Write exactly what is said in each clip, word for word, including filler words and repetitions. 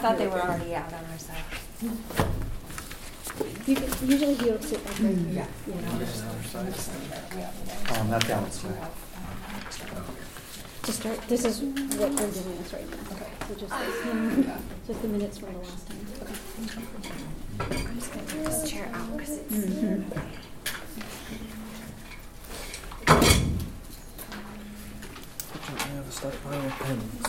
thought they were already out on our side. You can, usually he'll sit like right here. Yeah. Yeah. Um, not down this way. To start, this is what we're doing this right now. Okay. So just this, just the minutes from the last time. Okay. I'm just going to move this chair out because it's... Mm-hmm. Start buying pens.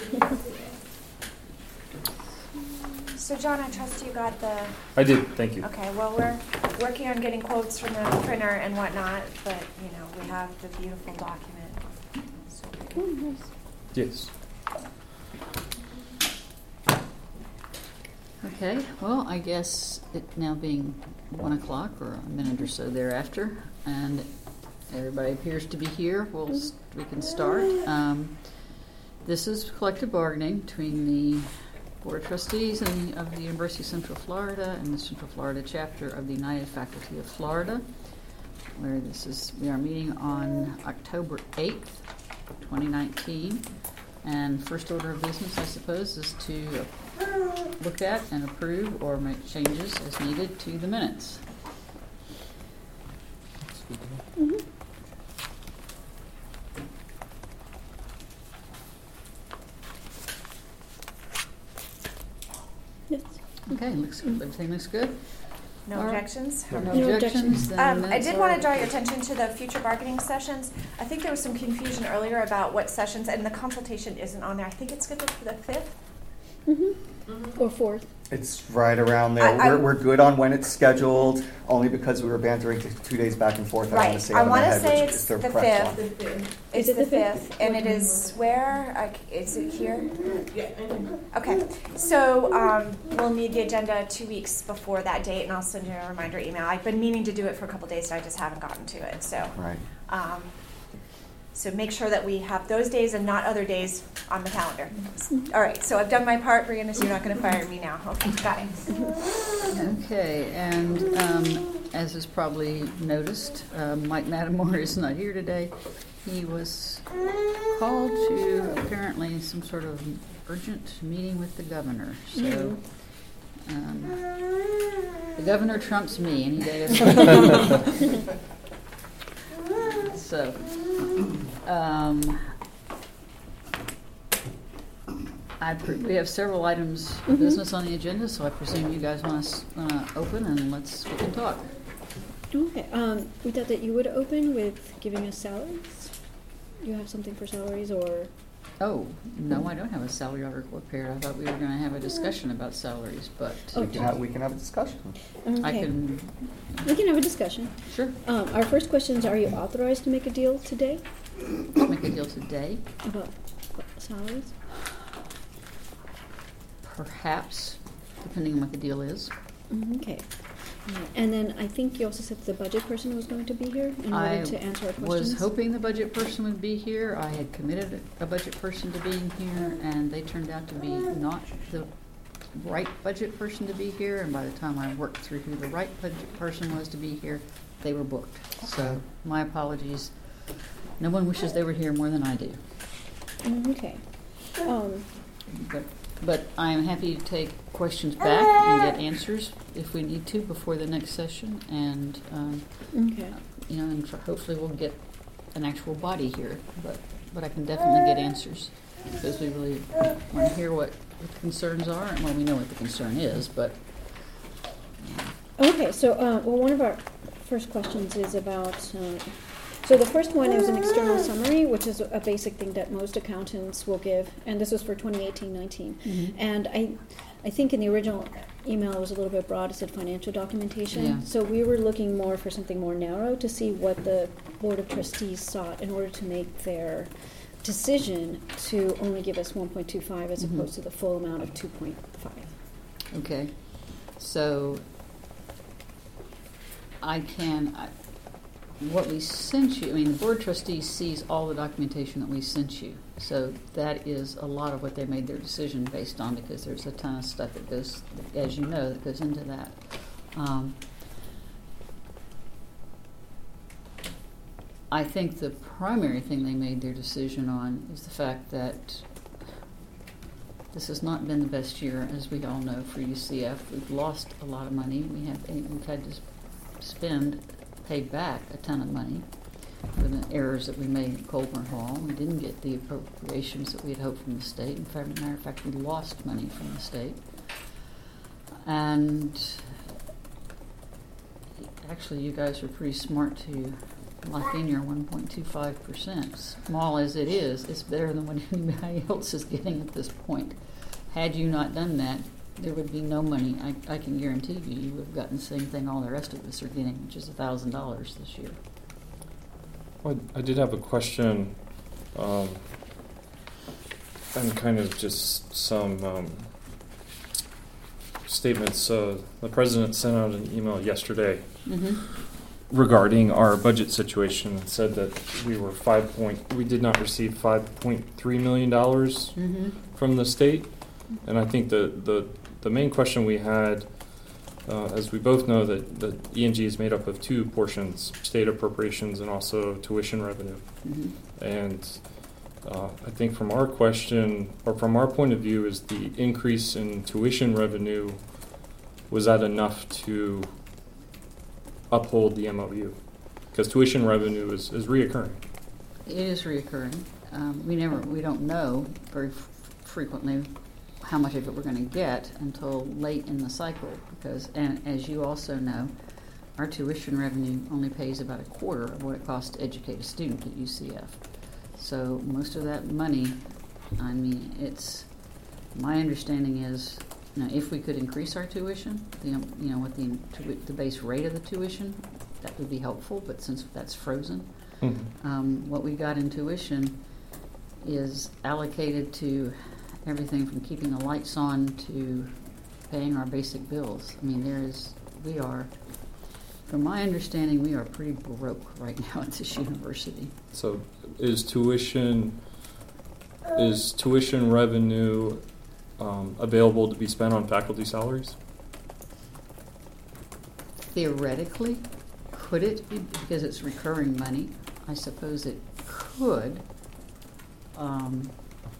So, John, I trust you got the... I did, thank you. Okay, well, we're working on getting quotes from the printer and whatnot, but, you know, we have the beautiful document. So Oh, nice. Yes. Okay, well, I guess it now being one o'clock or a minute or so thereafter, and everybody appears to be here, we'll, s- we can start. Um, this is collective bargaining between the Board of Trustees and of the University of Central Florida and the Central Florida chapter of the United Faculty of Florida, where this is, we are meeting on October eighth, twenty nineteen. And first order of business, I suppose, is to look at and approve or make changes as needed to the minutes. Mm-hmm. Yes. Okay, looks good. Everything looks good. no All right. objections? No No objections. objections. then Um, I minutes did are- want to draw your attention to the future bargaining sessions. I think there was some confusion earlier about what sessions, and the consultation isn't on there. I think it's scheduled for the fifth. Mm-hmm. Or fourth. It's right around there. I- I- we're, we're good on when it's scheduled, only because we were bantering t- two days back and forth. I want to Right. say I out of my want to head say which it's they're the prepped on. fifth. Is It's it the the fifth? fifth, and it is where? Like, is it here? Okay. So um, we'll need the agenda two weeks before that date, and I'll send you a reminder email. I've been meaning to do it for a couple days, and I just haven't gotten to it. So, Right. um, so make sure that we have those days and not other days on the calendar. All right. So I've done my part, Brianna. So you're not going to fire me now. Okay, got it. Okay, and um, as is probably noticed, uh, Mike Matamore is not here today. He was called to apparently some sort of urgent meeting with the governor. So um, the governor trumps me any day of the week. So um, I pre- we have several items of Mhm. business on the agenda, so I presume you guys want to uh, open and let's we can talk. Okay. Um, we thought that you would open with giving us salaries. You have something for salaries, or Oh, no, I don't have a salary article prepared. I thought we were going to have a discussion about salaries, but Oh, We can have, we can have a discussion. okay. I can, We can have a discussion. sure, Um, our first question is: are you authorized to make a deal today make a deal today. about salaries? Perhaps, depending on what the deal is. Mm, Okay. Alright. And then I think you also said the budget person was going to be here in order I to answer our questions. was hoping the budget person would be here. I had committed a budget person to being here, and they turned out to be not the right budget person to be here. And by the time I worked through who the right budget person was to be here, they were booked. So my apologies. No one wishes they were here more than I do. Mm, okay. Um, But, but I am happy to take questions back and get answers if we need to before the next session. And, um, okay. you know, and tr- hopefully we'll get an actual body here. But, but I can definitely get answers because we really want to hear what the concerns are. And well, we know what the concern is, but Okay, so, uh, well, one of our first questions is about, uh, so the first one is an external summary, which is a basic thing that most accountants will give, and this was for twenty eighteen nineteen. Mhm. And I, I think in the original email it was a little bit broad, it said financial documentation. Yeah. So we were looking more for something more narrow to see what the Board of Trustees sought in order to make their decision to only give us one point two five as Mhm. opposed to the full amount of two point five. okay. So I can, I, what we sent you, I mean, the board trustee sees all the documentation that we sent you. So that is a lot of what they made their decision based on, because there's a ton of stuff that goes, as you know, that goes into that. Um, I think the primary thing they made their decision on is the fact that this has not been the best year, as we all know, for U C F. We've lost a lot of money. We have we've had to spend, pay back a ton of money for the errors that we made at Colburn Hall. We didn't get the appropriations that we had hoped from the state. In fact, as a matter of fact, we lost money from the state. And actually, you guys are pretty smart to lock in your one point two five percent. Small as it is, it's better than what anybody else is getting at this point. Had you not done that, there would be no money. I, I can guarantee you, you would have gotten the same thing all the rest of us are getting, which is one thousand dollars this year. Well, I did have a question, um, and kind of just some um, statements. Uh, the president sent out an email yesterday Mm-hmm. regarding our budget situation and said that we were five point. We did not receive five point three million dollars Mm-hmm. from the state, and I think the the, the main question we had. Uh, as we both know, that the E and G is made up of two portions, state appropriations and also tuition revenue. Mm-hmm. And uh, I think from our question, or from our point of view, is the increase in tuition revenue, was that enough to uphold the M O U? Because tuition revenue is, is reoccurring. It is reoccurring. Um, we never, we don't know very f- frequently how much of it we're going to get until late in the cycle, because, and as you also know, our tuition revenue only pays about a quarter of what it costs to educate a student at U C F. So most of that money, I mean, it's, my understanding is, you know, if we could increase our tuition, you know, you know, with the, tu- the base rate of the tuition, that would be helpful, but since that's frozen, Mm-hmm. um, what we got in tuition is allocated to everything from keeping the lights on to paying our basic bills. I mean, there is, we are, from my understanding, we are pretty broke right now at this university. So is tuition is tuition revenue um, available to be spent on faculty salaries? Theoretically, could it be, because it's recurring money? I suppose it could. Um,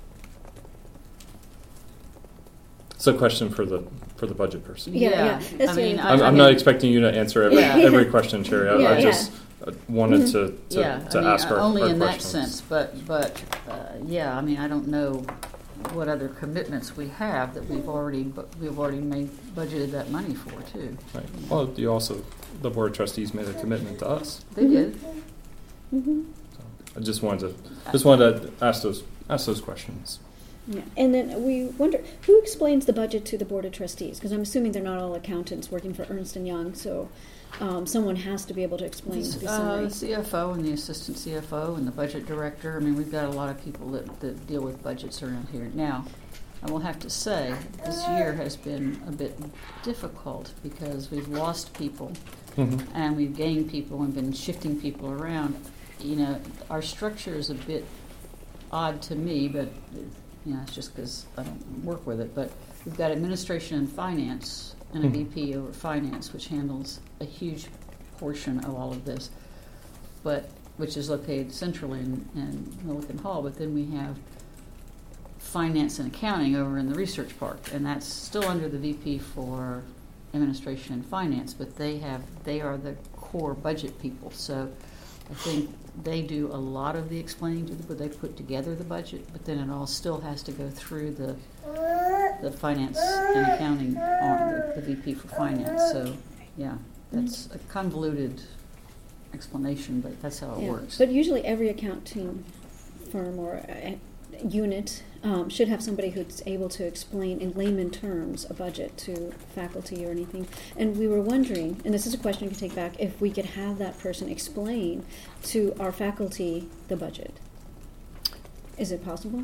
It's a question for the for the budget person. Yeah, yeah. yeah. That's I mean, really- I, I'm, I I'm mean, not expecting you to answer every Yeah. every question, Sherry. I, Yeah, I yeah. just uh, wanted to to, yeah, to I mean, ask our, only our in questions. that sense. But but uh, yeah, I mean, I don't know what other commitments we have that we've already bu- we've already made budgeted that money for too. Right. Well, you also the board of trustees made a commitment to us. They did. Mm-hmm. So I just wanted to just wanted to ask those ask those questions. Yeah. And then we wonder, who explains the budget to the Board of Trustees? Because I'm assuming they're not all accountants working for Ernst and Young, so um, someone has to be able to explain the Uh, summary. the C F O and the assistant C F O and the budget director. I mean, we've got a lot of people that, that deal with budgets around here. Now, I will have to say, this year has been a bit difficult because we've lost people Mm-hmm. and we've gained people and been shifting people around. You know, our structure is a bit odd to me, but you know, it's just because I don't work with it. But we've got administration and finance and a Mhm. V P over finance, which handles a huge portion of all of this, but which is located centrally in, in Milliken Hall. But then we have finance and accounting over in the research park, and that's still under the V P for administration and finance. But they have they are the core budget people, so I think they do a lot of the explaining to the, but they put together the budget, but then it all still has to go through the the finance and accounting arm, the, the V P for finance. So, yeah, that's a convoluted explanation, but that's how it Yeah. works. But usually every accounting firm or uh, unit um, should have somebody who's able to explain in layman terms a budget to faculty or anything. And we were wondering, and this is a question you can take back, if we could have that person explain to our faculty the budget. Is it possible?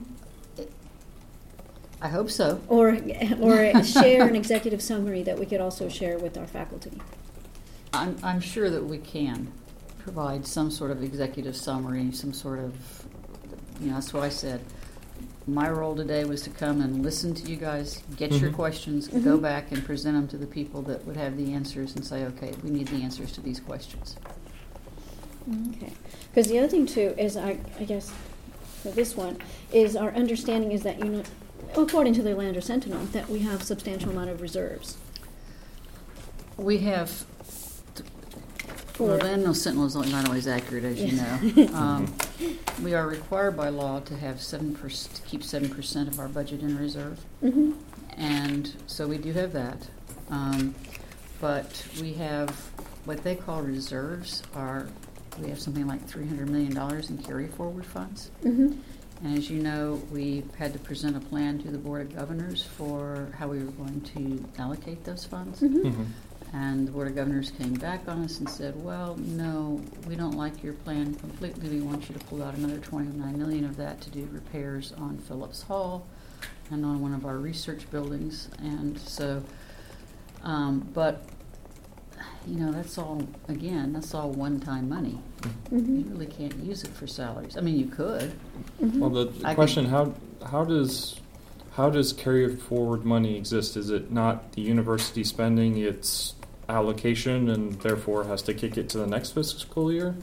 I hope so. Or, or share an executive summary that we could also share with our faculty. I'm, I'm sure that we can provide some sort of executive summary, some sort of, you know, that's what I said. My role today was to come and listen to you guys, get your Mhm. questions, Mhm. go back and present them to the people that would have the answers and say, okay, we need the answers to these questions. Okay. Because the other thing too is, I, I guess, for this one, is our understanding is that you know, according to the Orlando Sentinel, that we have substantial amount of reserves. We have, For- well, the Annual Sentinel is not always accurate, as you Yes. know. Um, we are required by law to have seven percent, to keep seven percent of our budget in reserve. Mm-hmm. And so we do have that. Um, but we have what they call reserves are, we have something like three hundred million dollars in carry forward funds. Mm-hmm. And as you know, we had to present a plan to the Board of Governors for how we were going to allocate those funds. Mm-hmm. Mhm. And the Board of Governors came back on us and said, well, no, we don't like your plan completely. We want you to pull out another twenty-nine million dollars of that to do repairs on Phillips Hall and on one of our research buildings. And so, um, but, you know, that's all, again, that's all one-time money. Mm-hmm. You really can't use it for salaries. I mean, you could. Mm-hmm. Well, the, the I question, how, how does, how does carry forward money exist? Is it not the university spending its allocation and therefore has to kick it to the next fiscal year?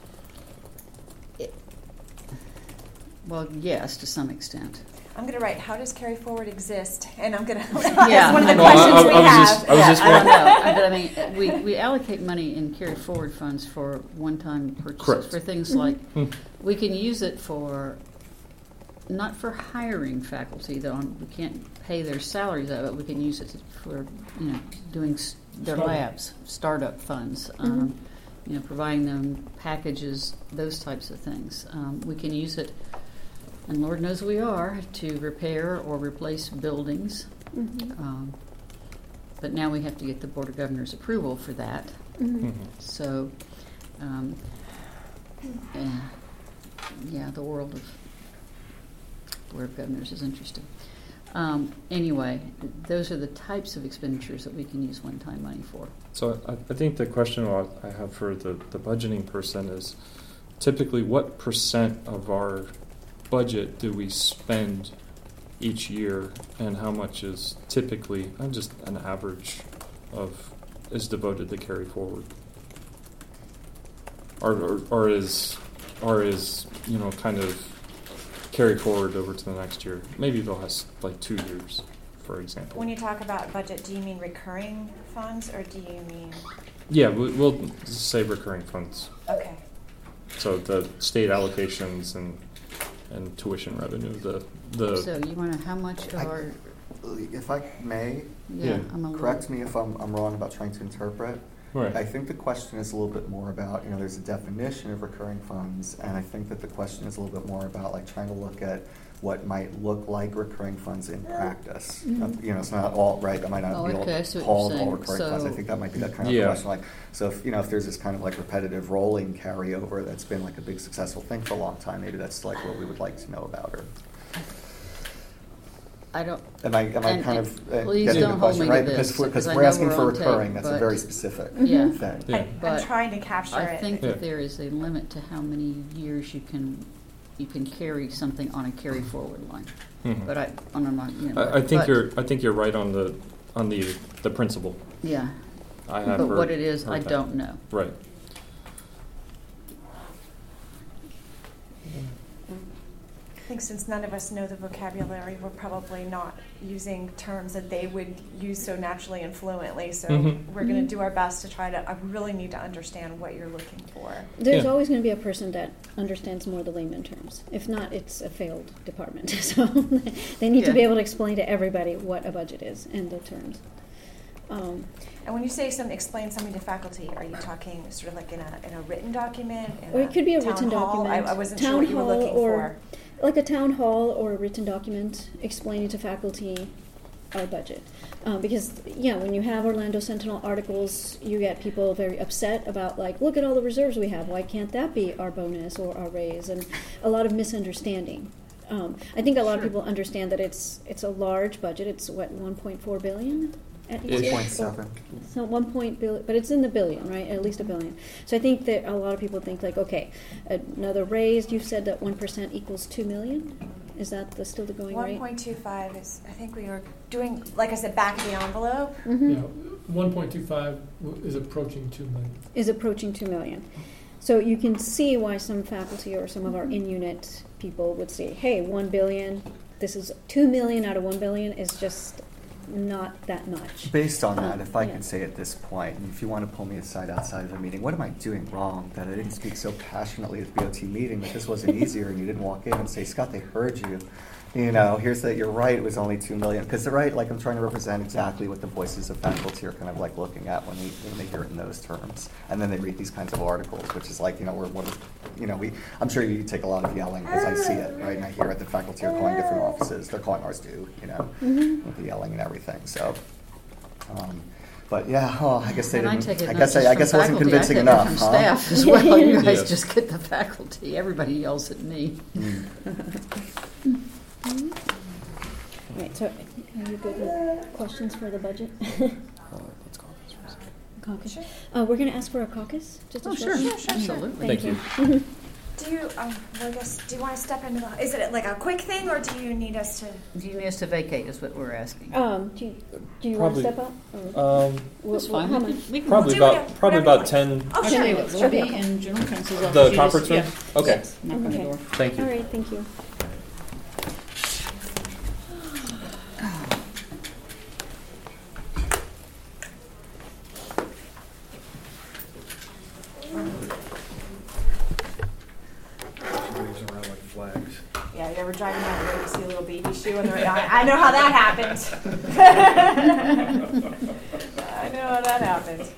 Well, yes, to some extent. I'm going to write, how does carry forward exist? And I'm going to, Yeah. that's one of the No, I- questions I- we I was have. just- I was Yeah, just I don't wondering- know, but I mean, we, we allocate money in carry forward funds for one-time purchases, Correct. for things Mhm. like, Hmm. we can use it for, not for hiring faculty, though, we can't pay their salaries out of it, we can use it for, you know, doing s- their Startup. labs, startup funds, um, you know, providing them packages, those types of things. Um, we can use it, and Lord knows we are, to repair or replace buildings. Mm-hmm. Um, but now we have to get the Board of Governors approval for that. Mm-hmm. Mhm. So, um, yeah, yeah, the world of Board of Governors is interesting. Um, anyway, th- those are the types of expenditures that we can use one-time money for. So I, I think the question I have for the, the budgeting person is typically what percent of our budget do we spend each year and how much is typically, uh, just an average of, is devoted to carry forward? Or, or, or is, or is, you know, kind of carry forward over to the next year? Maybe they'll have like two years, for example. When you talk about budget, do you mean recurring funds or do you mean, Yeah, we, we'll say recurring funds. okay. So the state allocations and and tuition revenue, the the So you want to, how much of I- our, If I may, yeah, Yeah. I'm a little. correct me if I'm, I'm wrong about trying to interpret. right. I think the question is a little bit more about, you know, there's a definition of recurring funds, and I think that the question is a little bit more about like trying to look at what might look like recurring funds in practice. Mhm. Uh, You know, it's not all, right, that might not Oh, be all okay, I see what you're called all saying. recurring funds. I So- think that might be that kind of Yeah. question. Like, so if, you know, if there's this kind of like repetitive rolling carryover that's been like a big successful thing for a long time, maybe that's like what we would like to know about, or I don't, am I, am I And- kind and of uh, please getting the don't hold question me to right? this, Because we're, because because I we're know asking we're for on tape, recurring, that's a but- very specific Yeah. thing. Yeah. I, But I'm trying to capture I it. think Yeah. that there is a limit to how many years you can, you can carry something on a carry forward line. Mhm. But I, on a, mon- you know. I, I think but- you're I think you're right on the on the the principle. Yeah, I have but heard, what it is, I heard that. don't know. Right. I think since none of us know the vocabulary, we're probably not using terms that they would use so naturally and fluently. So Mhm. we're going Mhm. to do our best to try to, I really need to understand what you're looking for. There's Yeah. always going to be a person that understands more the layman terms. If not, it's a failed department. So they need to be Yeah. able to explain to everybody what a budget is and the terms. Um, And when you say some, explain something to faculty, are you talking sort of like in a, in a written document? in Or it could be a town written hall? document. I, I wasn't Town sure what you were hall looking or- for. like a town hall or a written document explaining to faculty our budget. Um, because, yeah, when you have Orlando Sentinel articles, you get people very upset about, like, look at all the reserves we have. Why can't that be our bonus or our raise? And a lot of misunderstanding. Um, I think a lot of Sure. people understand that it's it's a large budget. It's, what, one point four billion at each Ish. year? one point seven. So one point billion, but it's in the billion, right? At least a billion. So I think that a lot of people think like, okay, another raise. You said that one percent equals two million. Is that the, still the going One rate? point two five is, I think we were doing, like I said, back of the envelope. Mm-hmm. Yeah, one point two five is approaching two million. Is approaching two million. So you can see why some faculty or some of our in-unit people would say, hey, one billion, this is two million out of one billion is just not that much. Based on that, Um, if I yeah. could say at this point, and if you want to pull me aside outside of the meeting, what am I doing wrong that I didn't speak so passionately at the B O T meeting that this wasn't easier and you didn't walk in and say, Scott, they heard you. You know, here's that you're right, it was only two million. Because they're right, like I'm trying to represent exactly what the voices of faculty are kind of like looking at when they, when they hear it in those terms. And then they read these kinds of articles, which is like, you know, we're, we're you know, we, I'm sure you take a lot of yelling because I see it, right? And I hear it, the faculty are calling different offices, they're calling ours too, you know, Mhm. with the yelling and everything, so. Um, but yeah, oh, I guess they And I didn't, take it I not guess, just I, I from guess it wasn't faculty, convincing I take enough, it from huh? staff as well. You guys Yes. just get the faculty. Everybody yells at me. Mm. Right, so are you good with questions for the budget? Uh, let's call this first. Caucus. Sure. Uh, we're going to ask for a caucus. Just a Oh, short sure. one? Sure, sure, sure. Absolutely. Thank you. Mhm. Do you, um, well, I guess, do you want to step into the, is it like a quick thing, or do you need us to? Do you need us to vacate is what we're asking. Um, do you, do you want to Probably- step up? Or Um, wh- That's wh- fine. How We much? can- we can- probably do whatever- about probably whatever you about like. ten. Oh, I'll sure. tell you what, we'll Okay. be in general counsel's office. The You conference just- room? yeah, Okay. just knock on the Okay. door. Thank you. All right, thank you. Waves around like flags. Yeah, you ever driving down the road, you see a little baby shoe on the right? I I know how that happens. I know how that happens.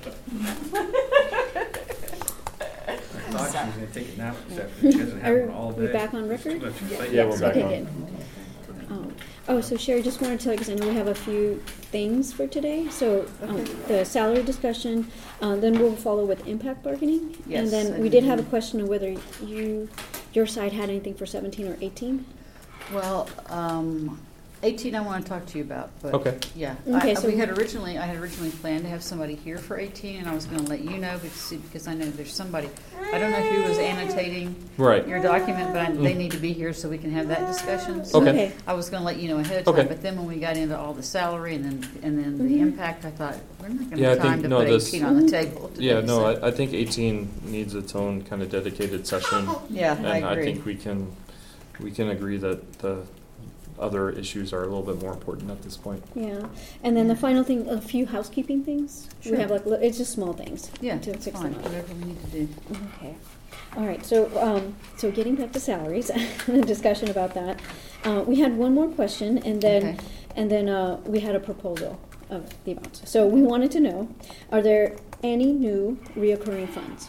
I thought she was going to take a nap this afternoon. She hasn't had Are one all we day. back on record? Too much excitement. Yeah, we're back Okay, on. good. Um, Oh, so Sherry, just wanted to tell you, because I know we have a few things for today. So um, the salary discussion, uh, then we'll follow with impact bargaining. Yes, And then I we did do. have a question of whether you, your side had anything for seventeen or eighteen. Well, um, eighteen I want to talk to you about, but. Okay. Yeah. Okay, I- so- We had originally, I had originally planned to have somebody here for eighteen, and I was going to let you know because, because I know there's somebody, I don't know who was annotating Right. your document, but I- they Mm. need to be here so we can have that discussion. So Okay. I was going to let you know ahead of time, Okay. but then when we got into all the salary and then, and then the Mhm. impact, I thought, we're not going to Yeah, I have time think- to no, put this- eighteen on the Mhm. table today. Yeah, no, so- I, I think eighteen needs its own kind of dedicated session. Yeah, And I I agree. think we can, we can agree that the other issues are a little bit more important at this point. Yeah. And then the final thing, a few housekeeping things. Sure. We have like, li- it's just small things. Yeah, to it's fix fine, them up. whatever we need to do. Okay. All right. So, um, so getting back to salaries, the discussion about that. Uh, we had one more question, and then, Okay. and then uh, we had a proposal of the amounts. So we wanted to know: are there any new reoccurring funds?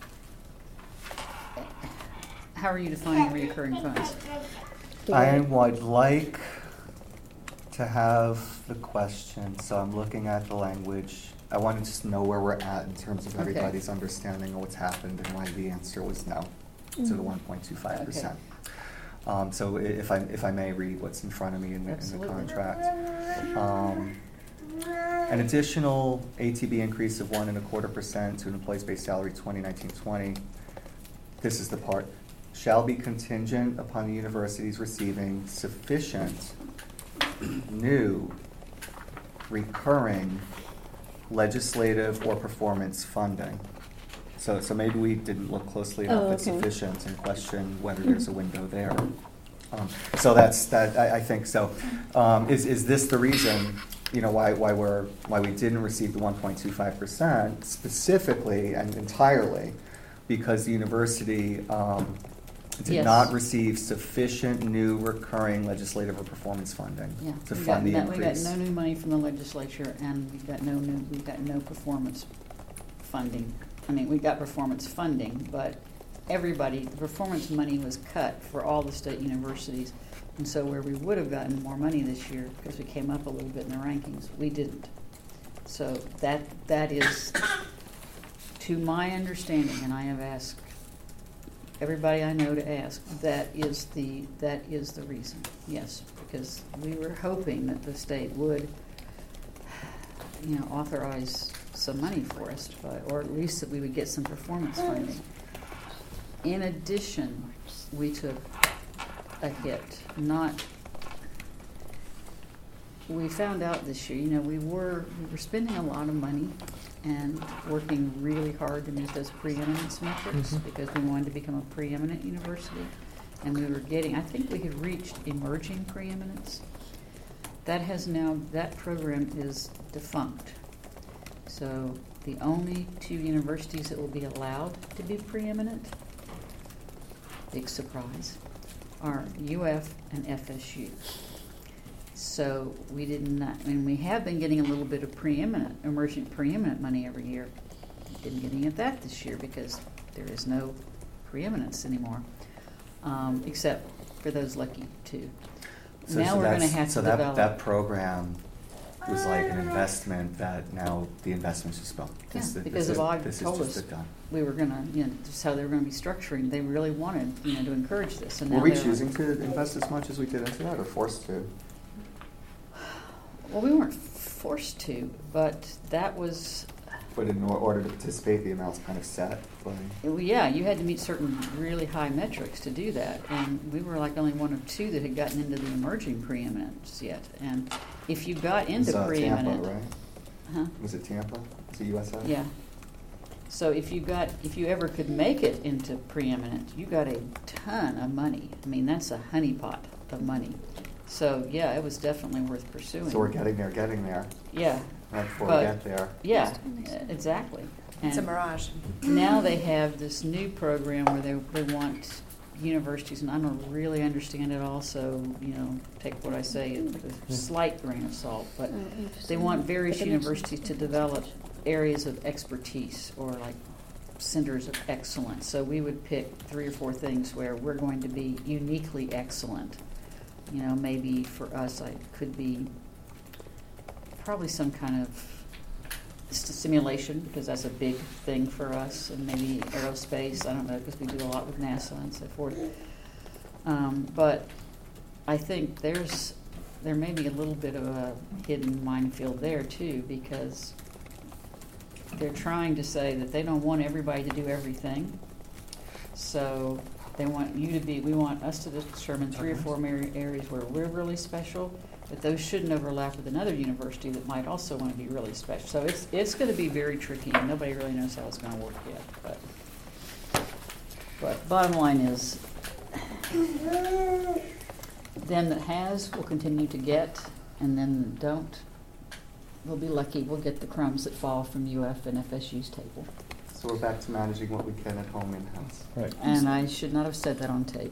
How are you defining reoccurring funds? Do I we- would like to have the question, so I'm looking at the language. I want to just know where we're at in terms of Okay. everybody's understanding of what's happened and why the answer was no to the Mhm. one point two five percent. Um, so i- if I, if I may read what's in front of me in the, in the Absolutely. contract. Um, An additional A T B increase of one and a quarter percent to an employee's base salary twenty nineteen twenty. This is the part, shall be contingent upon the universities receiving sufficient new recurring legislative or performance funding. So, so maybe we didn't look closely enough Oh, at okay. sufficient and question whether there's a window there. Um, So that's, that, I, I think so. Um, Is, is this the reason, you know, why, why we're, why we didn't receive the one point two five percent specifically and entirely? Because the university um, did Yes. not receive sufficient new recurring legislative or performance funding Yeah. to we fund the got no- increase. We got no new money from the legislature, and we got no new, we got no performance funding. I mean, we got performance funding, but everybody, the performance money was cut for all the state universities. And so where we would have gotten more money this year, because we came up a little bit in the rankings, we didn't. So that, that is, to my understanding, and I have asked everybody I know to ask, that is the, that is the reason, yes. Because we were hoping that the state would, you know, authorize some money for us, but, or at least that we would get some performance funding. In addition, we took a hit, not, we found out this year, you know, we were, we were spending a lot of money and working really hard to meet those preeminence metrics Mhm. because we wanted to become a preeminent university. and we were getting, I think we had reached emerging preeminence. That has now, that program is defunct. So the only two universities that will be allowed to be preeminent, big surprise, are U F and F S U. So we did not, I mean, we have been getting a little bit of preeminent, emerging preeminent money every year. Didn't get any of that this year because there is no preeminence anymore, um, except for those lucky two. So, now so we're going to that's- have so to that, develop. that program was like an investment that now the investment's just gone. Yeah, This- because this the is- law this is told just us a done. we were going to, you know, just how they were going to be structuring. They really wanted, you know, to encourage this. And Were now we they're choosing to invest as much as we did into that, or forced to? Well, we weren't forced to, but that was, But in or- order to participate, the amount's kind of set. Like, well, yeah, you had to meet certain really high metrics to do that. And we were like only one of two that had gotten into the emerging preeminence yet. And if you got into it was, uh, preeminent, Tampa, right? huh? Was it Tampa? Was it U S A? Yeah. So if you got, if you ever could make it into preeminent, you got a ton of money. I mean, that's a honeypot of money. So yeah, it was definitely worth pursuing. So we're getting there, getting there. Yeah, Right before But- we get there. yeah, exactly. It's a And mirage. now they have this new program where they, they want universities, and I don't really understand it all, so, you know, take what I say with a slight grain of salt, but Oh, they interesting. want various But the next universities to develop areas of expertise or like centers of excellence. So we would pick three or four things where we're going to be uniquely excellent. You know, maybe for us, it could be probably some kind of s- simulation, because that's a big thing for us, and maybe aerospace. I don't know, because we do a lot with NASA and so forth. Um, but I think there's there may be a little bit of a hidden minefield there too, because they're trying to say that they don't want everybody to do everything. So they want you to be, we want us to determine three or four mar- areas where we're really special, but those shouldn't overlap with another university that might also want to be really special. So it's it's going to be very tricky, and nobody really knows how it's going to work yet. But but bottom line is, them that has will continue to get, and them that don't, we'll be lucky. We'll get the crumbs that fall from U F and F S U's table. So we're back to managing what we can at home in-house. Right. And I should not have said that on tape.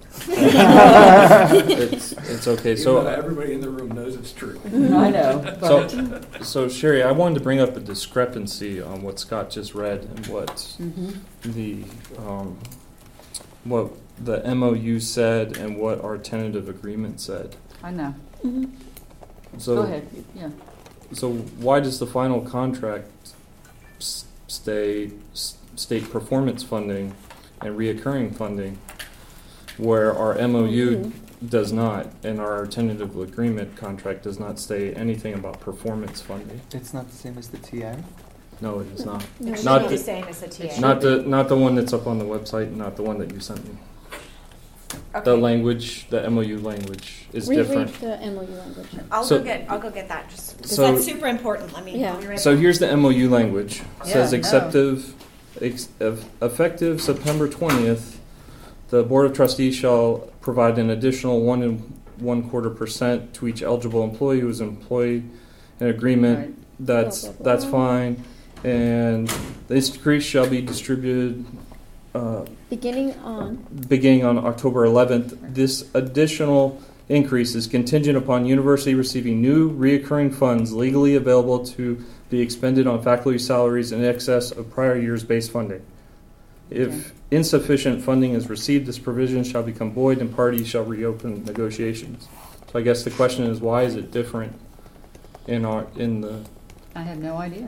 it's it's okay. Even So though everybody in the room knows it's true. I know, but so so Sherry, I wanted to bring up a discrepancy on what Scott just read and what Mhm. the um, what the M O U said and what our tentative agreement said. I know. Mhm. So Go ahead. Yeah. So why does the final contract s- stay s- state performance funding and reoccurring funding, where our M O U Mhm. does not, and our tentative agreement contract does not say anything about performance funding? It's not the same as the T A? No, it is not. No, It it's should Not be the- the same as the T A. Not the not the one that's up on the website, and not the one that you sent me. Okay. The language, the M O U language, is Read, different. read the M O U language. I'll So- go get I'll go get that just because So- that's super important. Let me. Yeah. I'll be right So back. here's the M O U language. It says Yeah, no. acceptive, ex, eff- effective September twentieth, the Board of Trustees shall provide an additional one and one quarter percent to each eligible employee who is employed in agreement. Right. That's Blah, blah, that's blah. fine. And this decrease shall be distributed uh, Beginning on, beginning on October eleventh. This additional increase is contingent upon university receiving new reoccurring funds legally available to be expended on faculty salaries in excess of prior year's base funding. If Okay. insufficient funding is received, this provision shall become void and parties shall reopen negotiations. So I guess the question is, why is it different in our in the I have no idea.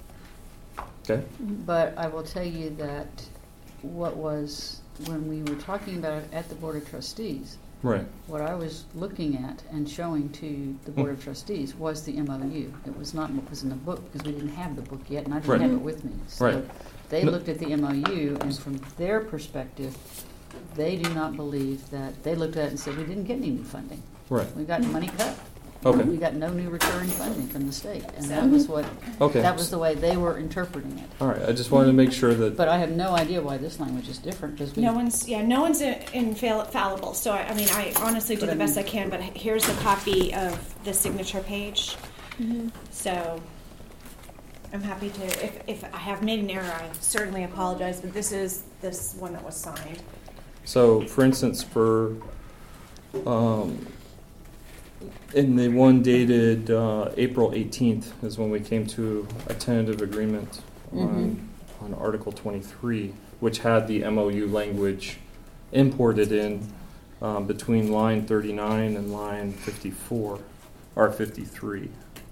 okay? But I will tell you that what was, when we were talking about it at the Board of Trustees, Right. what I was looking at and showing to the Board of Trustees was the M O U. It was not what was in the book, because we didn't have the book yet, and I didn't Right. have it with me. So Right. they No- looked at the M O U, and from their perspective, they do not believe that, they looked at it and said, we didn't get any new funding. Right. We got money cut. Okay. We got no new recurring funding from the state, and that So- was what, Okay. that was the way they were interpreting it. All right. I just wanted to make sure that. But I have no idea why this language is different, because we. No one's, yeah, no one's infallible. So I, I mean, I honestly do But the I best I mean- can. But here's the copy of the signature page. Mhm. So I'm happy to. If if I have made an error, I certainly apologize. But this is this one that was signed. So, for instance, for um, in the one dated uh, April eighteenth is when we came to a tentative agreement on, on Article twenty-three, which had the M O U language imported in um, between line thirty-nine and line fifty-four, or fifty-three.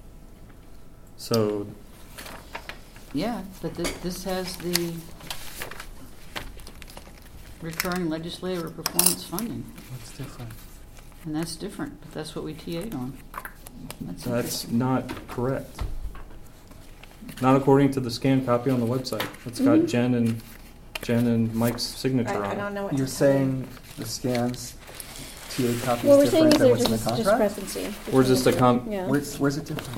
So, Yeah, but this, this has the recurring legislative or performance funding, What's different? and that's different, but that's what we T A'd on. That's that's interesting. not correct. Not according to the scanned copy on the website. It's got Mhm. Jen and Jen and Mike's signature I, I on it. don't know what You're to tell you. saying the scans T A copy What we're is saying different is than there's what's in the just contract? discrepancy. Or just between a com- the two. Yeah. Where's, where's it different?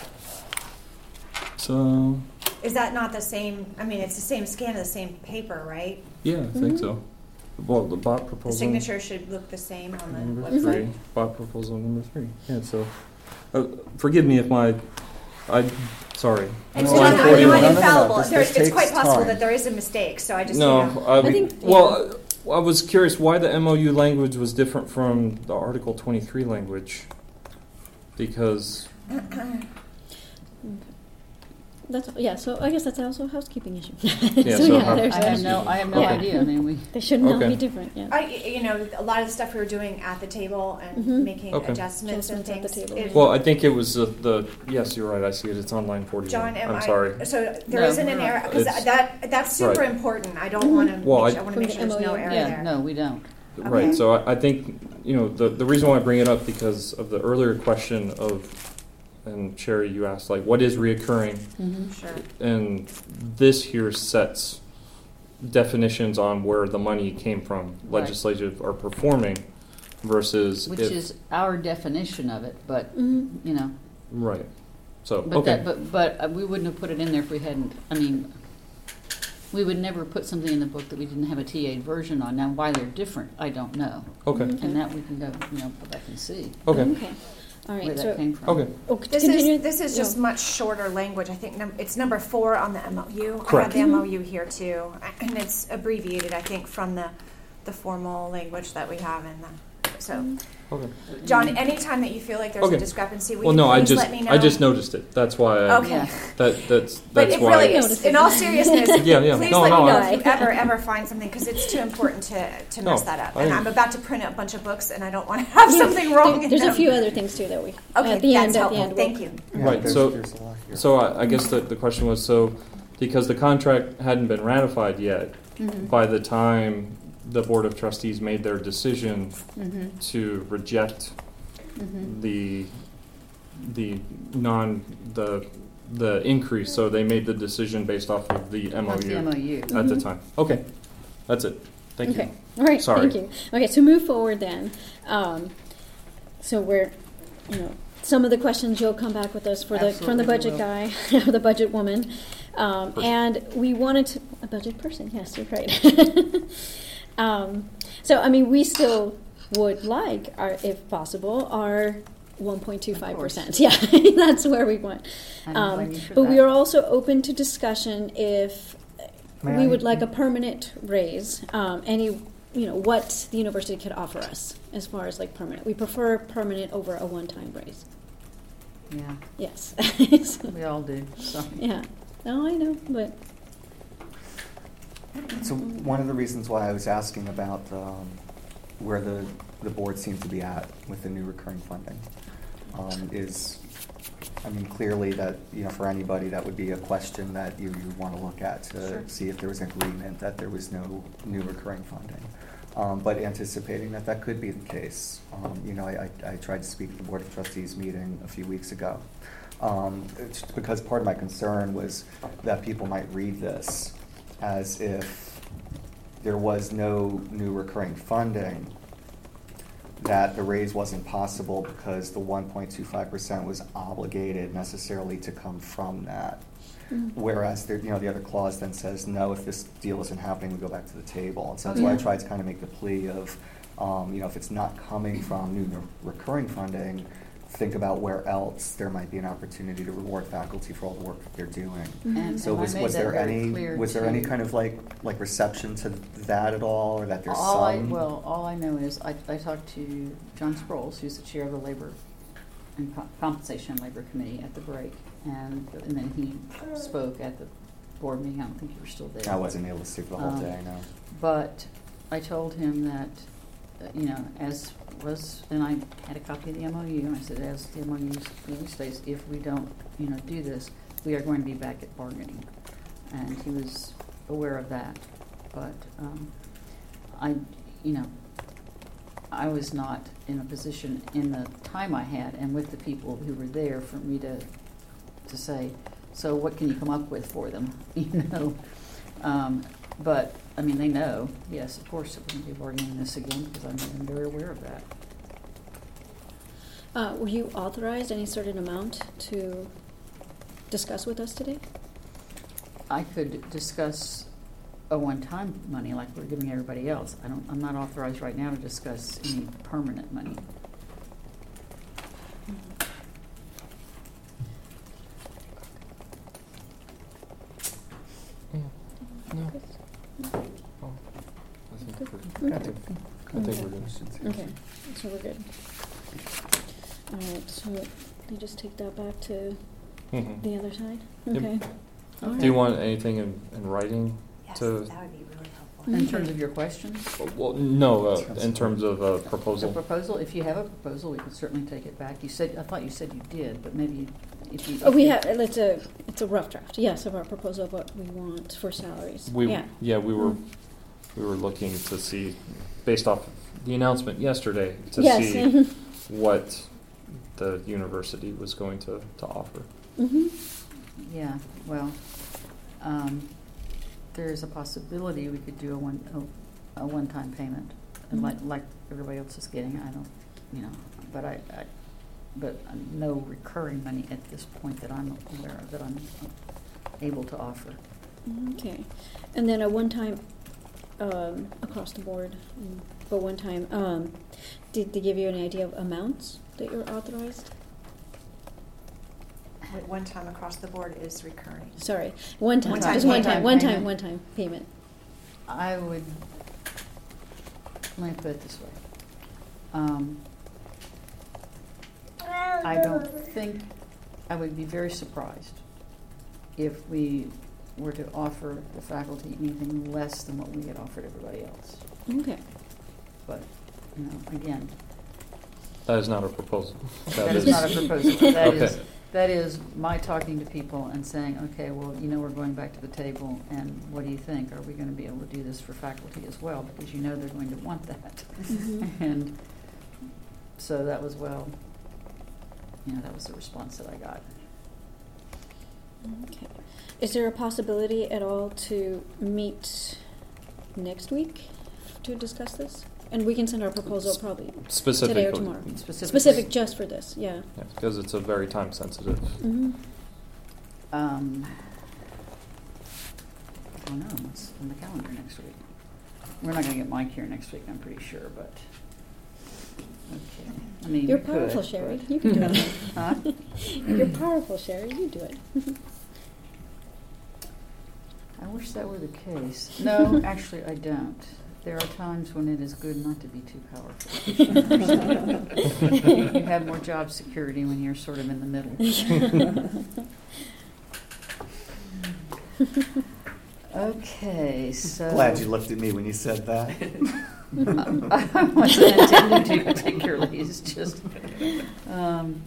So, Is that not the same? I mean, it's the same scan of the same paper, right? yeah, I think Mhm. so. Well, the bot The proposal. signature should look the same on the Number website. three. Bot proposal number three. Yeah, so, uh, forgive me if my, I, sorry. And No, so I I'm, forty- I'm no, not no, no, infallible. this- There- this it's quite takes possible time. that there is a mistake. So I just No, you know. I, I think- well, I I was curious why the M O U language was different from the Article twenty-three language. Because, That's yeah. So I guess that's also a housekeeping issue. Yeah, so so yeah, how- there's I that. have no, I have no Yeah. idea, I mean, we, They should not Okay. be different. Yeah. I, you know, a lot of the stuff we were doing at the table and Mhm. making Okay. adjustments and Adjustments things. at the table. it- well, I think it was the, the yes, you're right, I see it, it's on line forty-one. John, am I'm I? sorry. So there No, isn't an we're error not. because It's- that that's super Right. important. I don't Mhm. want to. Well, make I- sure, I want to From make the sure there's no M O U. error yeah, there. no, we don't. Okay. Right, so I, I think, you know, the, the reason why I bring it up because of the earlier question of, and Sherry, you asked, like, what is reoccurring? Mm-hmm. Sure. And this here sets definitions on where the money came from, Right. legislative or performing, versus Which if, is our definition of it, but, Mhm. you know, right. So, but okay, that, but, but uh, we wouldn't have put it in there if we hadn't, I mean, we would never put something in the book that we didn't have a T A version on. Now, why they're different, I don't know. okay, Mhm. And that we can go, you know, go back and see okay, Okay. All where right. that So came from. okay. oh, to This continue. is this is just no. much shorter language. I think num- it's number four on the M O U. Correct. I have the Mhm. M O U here too, and it's abbreviated. I think from the the formal language that we have in the. So, Mhm. Okay. John, anytime that you feel like there's Okay. a discrepancy, will Well, you no, I please just let me know? I just noticed it. That's why. I, Okay. Yeah. That that's But that's it why. really is. Notice In it. all seriousness, Yeah, yeah. please No, let no, me know I- if you ever ever find something because it's too important to to No, mess that up. I- And I'm about to print a bunch of books, and I don't want to have something wrong. There- in there's a them. few other things too that we Okay, at the that's end. At helpful. the end, Thank we'll- you. Yeah, Right, there's, so- there's a lot here. So I, I guess the the question was so because the contract hadn't been ratified yet. Mhm. By the time the Board of Trustees made their decision Mhm. to reject Mhm. the the non the the increase, so they made the decision based off of the M O That's the M O U U. at the Mhm. time. Okay, that's it. Thank okay. you. All right. Sorry. Thank you. Okay. So move forward then. Um, so we're, you know, some of the questions you'll come back with us for the from the Absolutely, we budget will. guy, or the budget woman, um, Person. and we wanted to a budget person. Yes, you're right. um, so I mean, we still would like, our, if possible, our one point two five percent. Yeah, that's where we want. I don't Um, blame you for but we that. are also open to discussion if May we I- would like a permanent raise. Um, any, you know, what the university could offer us as far as like permanent. We prefer permanent over a one-time raise. Yeah, Yes. we all do, so. Yeah. No, I know, but So one of the reasons why I was asking about um, where the, the board seems to be at with the new recurring funding um, is, I mean, clearly that, you know, for anybody, that would be a question that you, you want to look at to Sure. see if there was agreement that there was no new recurring funding. Um, but anticipating that that could be the case, um, you know, I, I, I tried to speak at the Board of Trustees meeting a few weeks ago. Um, it's because part of my concern was that people might read this as if there was no new recurring funding, that the raise wasn't possible because the one point two five percent was obligated necessarily to come from that. Mm. Whereas the, you know, the other clause then says, no, if this deal isn't happening, we go back to the table. And so that's Oh, why I yeah. tried to kind of make the plea of, um, you know, if it's not coming from new n- recurring funding, think about where else there might be an opportunity to reward faculty for all the work that they're doing. Mhm. And- So I was, made was that there very any clear was there any to- kind of like like reception to that at all, or that there's all I, some? well, all I know is I, I talked to John Sproles, who's the chair of the Labor and Co- Compensation and Labor Committee at the break, and and then he spoke at the board meeting. I don't think you were still there. I wasn't able to stick the whole Um, day. No. But I told him that, uh, you know, as was, and I had a copy of the M O U, and I said, as the M O U clearly states, if we don't, you know, do this, we are going to be back at bargaining. And he was aware of that. But um, I, you know, I was not in a position in the time I had and with the people who were there for me to to say, so what can you come up with for them, you know? Um, but, I mean, they know, yes, of course, that we're going to be bargaining this again, because I'm I'm very aware of that. Uh, were you authorized any certain amount to discuss with us today? I could discuss a one-time money like we're giving everybody else. I don't, I'm not authorized right now to discuss any permanent money. No. Oh, I think we're, I think, I think we're good. Okay, so we're good. All right, so you just take that back to Mhm. the other side? Yep. Okay. All Do you right. want anything in, in writing? Yes, To- that would be really helpful. In Okay. terms of your questions, Well, no, uh, in terms of a the proposal. proposal, if you have a proposal, we could certainly take it back. You said, I thought you said you did, but maybe if you. Oh, we if you- have, it's a, it's a rough draft, yes, of our proposal of what we want for salaries. We, Yeah. yeah, we were, Mm. we were looking to see, based off the announcement yesterday, to Yes. see what the university was going to, to offer. Mm-hmm. Yeah, well, um, there's a possibility we could do a one, a, a one-time payment, and like, like everybody else is getting, I don't, you know, but I, I, but uh, no recurring money at this point that I'm aware of, that I'm able to offer. Okay, and then a one-time, um, across the board, mm, but one time, um, did they give you any idea of amounts that you're authorized? Wait, one time across the board is recurring. Sorry, one time, One-time just one payment. time, one time, Payment. one time payment. I would, let me put it this way. Um, I don't think, I would be very surprised if we were to offer the faculty anything less than what we had offered everybody else. Okay, But, you know, again, That is not a proposal. that is not a proposal. That is, Okay. that is my talking to people and saying, okay, well, you know, we're going back to the table, and what do you think? Are we going to be able to do this for faculty as well? Because you know they're going to want that. Mhm. And so that was, well, you know, that was the response that I got. okay. Is there a possibility at all to meet next week to discuss this? And we can send our proposal probably Specifically. today or tomorrow. Specifically- Specific just for this, yeah. Yeah, because it's a very time sensitive. Mm-hmm. Um, I don't know, what's on the calendar next week? We're not going to get Mike here next week, I'm pretty sure, but, okay. I mean, You're we could, powerful, Sherry. but- You can do it. Huh? You're powerful, Sherry. You do it. I wish that were the case. No, actually, I don't. There are times when it is good not to be too powerful. You have more job security when you're sort of in the middle. Okay, so. Glad you looked at me when you said that. I wasn't intending to particularly, it's just, um,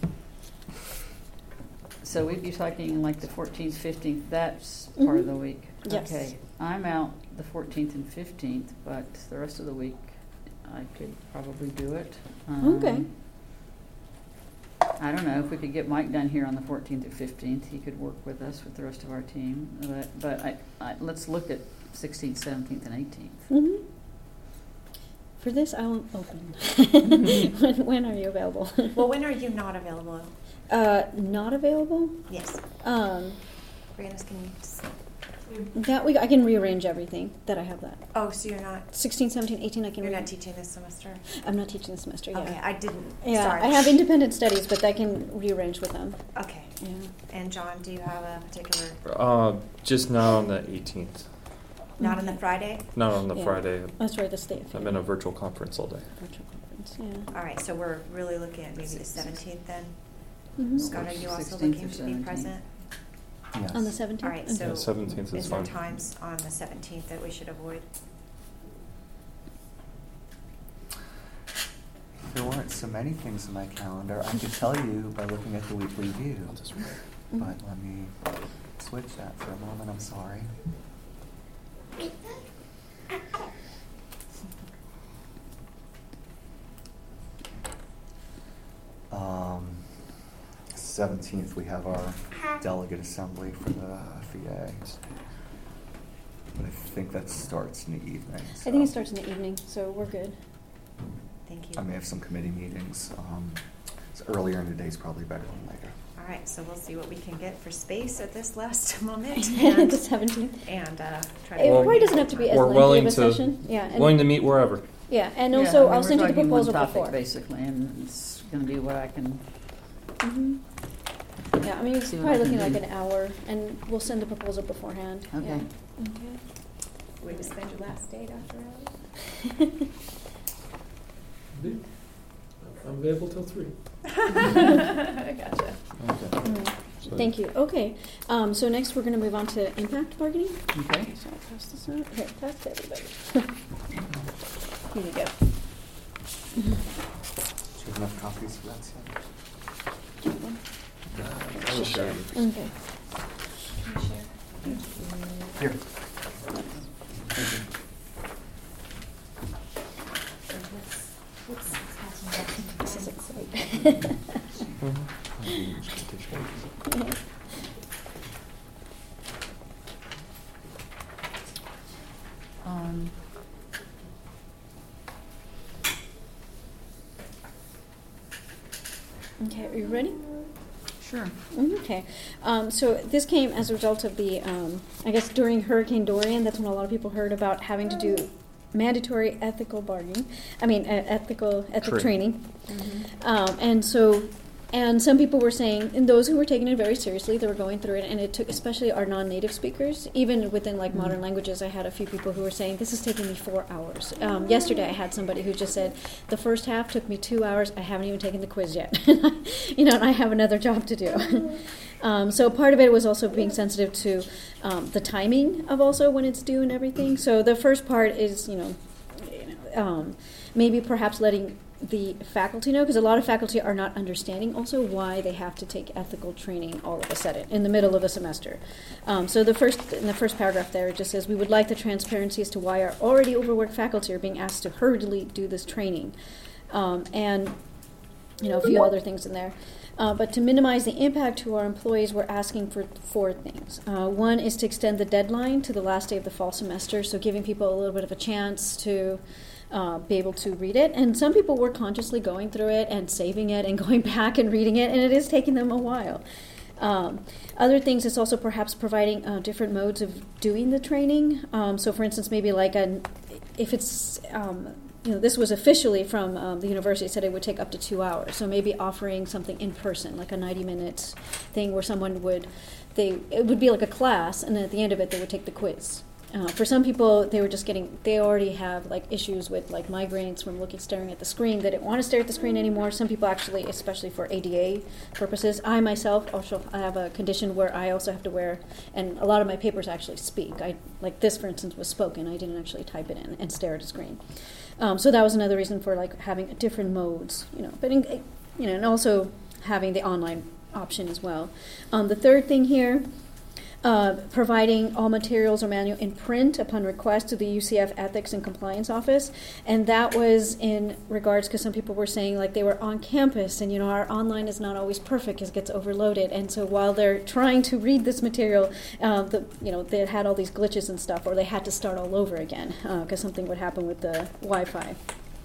so we'd be talking like the fourteenth, fifteenth, that's part of the week. Yes. Okay, I'm out the fourteenth and fifteenth, but the rest of the week I could probably do it. Um, Okay. I don't know, if we could get Mike done here on the fourteenth or fifteenth, he could work with us with the rest of our team. But, but I, I, let's look at sixteenth, seventeenth, and eighteenth. Mm-hmm. For this, I'm open. when, when are you available? Well, when are you not available? Uh, not available? Yes. Um, Brianna's, can you just... that week, I can rearrange everything that I have that. Oh, so you're not... sixteen, seventeen, eighteen, I can You're re- not teaching this semester? I'm not teaching this semester, yeah. Okay, I didn't... Yeah, Sorry. I have independent studies, but I can rearrange with them. Okay. Yeah. And John, do you have a particular... Uh, just not on the eighteenth. Not on the Friday? Not on the Yeah. Friday. That's right, the state. I'm in a virtual conference all day. Virtual conference, yeah. All right, so we're really looking at maybe the seventeenth then? Mhm. Scott, are you also sixteenth looking or to be seventeenth? present? Yes. On the seventeenth? All right, Okay. so Yeah, seventeenth is is there fine. times on the seventeenth that we should avoid? There weren't so many things in my calendar. I could tell you by looking at the weekly view. Mm-hmm. But let me switch that for a moment. I'm sorry. Um, seventeenth, we have our delegate assembly for the V A. But I think that starts in the evening. I think it starts in the evening, so we're good. Thank you. I may have some committee meetings. Um, so earlier in the day is probably better than later. All right, so we'll see what we can get for space at this last moment. the And, seventeenth. and uh, try It to... Well, probably doesn't have to be as We're lengthy willing of a to session. Yeah, and, willing to meet wherever. yeah, and Yeah, also I mean, I'll we're send you the talking one proposal topic, before. basically, and it's going to be what I can. hmm Yeah, I mean, it's See what probably I can looking like do. an hour, and we'll send the proposal beforehand. Okay. Yeah. Okay. Way to spend your last date after hours. Indeed. I'm available till three. Gotcha. Okay. Mm. So- Thank you. Okay, um, so next we're going to move on to impact bargaining. Okay. So I'll pass this out. Here, pass to everybody. Here you go. Do you have enough copies for that, Sam? I will share. Okay. Can you share? Here. Thank you. This is exciting. Um, Okay, are you ready? sure. Okay. Um, so this came as a result of the, um, I guess during Hurricane Dorian, that's when a lot of people heard about having to do mandatory ethical bargaining. I mean, uh, ethical ethic True. training. Mm-hmm. Um, and so, and some people were saying, and those who were taking it very seriously, they were going through it, and it took, especially our non-native speakers, even within like modern languages, I had a few people who were saying, this is taking me four hours. Um, yesterday I had somebody who just said, the first half took me two hours, I haven't even taken the quiz yet. You know, and I have another job to do. um, so part of it was also being sensitive to um, the timing of also when it's due and everything. So the first part is, you know, um, maybe perhaps letting the faculty know, because a lot of faculty are not understanding also why they have to take ethical training all of a sudden in the middle of a semester. Um, so the first in the first paragraph there, it just says, we would like the transparency as to why our already overworked faculty are being asked to hurriedly do this training. Um, and, you know, a few other things in there. Uh, but to minimize the impact to our employees, we're asking for four things. Uh, one is to extend the deadline to the last day of the fall semester, so giving people a little bit of a chance to uh, be able to read it. And some people were consciously going through it and saving it and going back and reading it, and it is taking them a while. Um, other things is also perhaps providing uh, different modes of doing the training. Um, so, for instance, maybe like an, if it's um, you know, this was officially from um, the university, said it would take up to two hours. So maybe offering something in person, like a ninety-minute thing where someone would, they it would be like a class, and then at the end of it, they would take the quiz. Uh, for some people, they were just getting, they already have like issues with like migraines from looking, staring at the screen. They didn't want to stare at the screen anymore. Some people actually, especially for A D A purposes. I myself also I have a condition where I also have to wear, and a lot of my papers actually speak. I like this, for instance, was spoken. I didn't actually type it in and stare at a screen. Um, so that was another reason for like having different modes, you know. But in, you know, and also having the online option as well. Um, the third thing here. Uh, providing all materials or manual in print upon request to the U C F Ethics and Compliance Office. And that was in regards, because some people were saying like they were on campus and, you know, our online is not always perfect because it gets overloaded. And so while they're trying to read this material, uh, the, you know, they had all these glitches and stuff, or they had to start all over again because uh, something would happen with the Wi-Fi.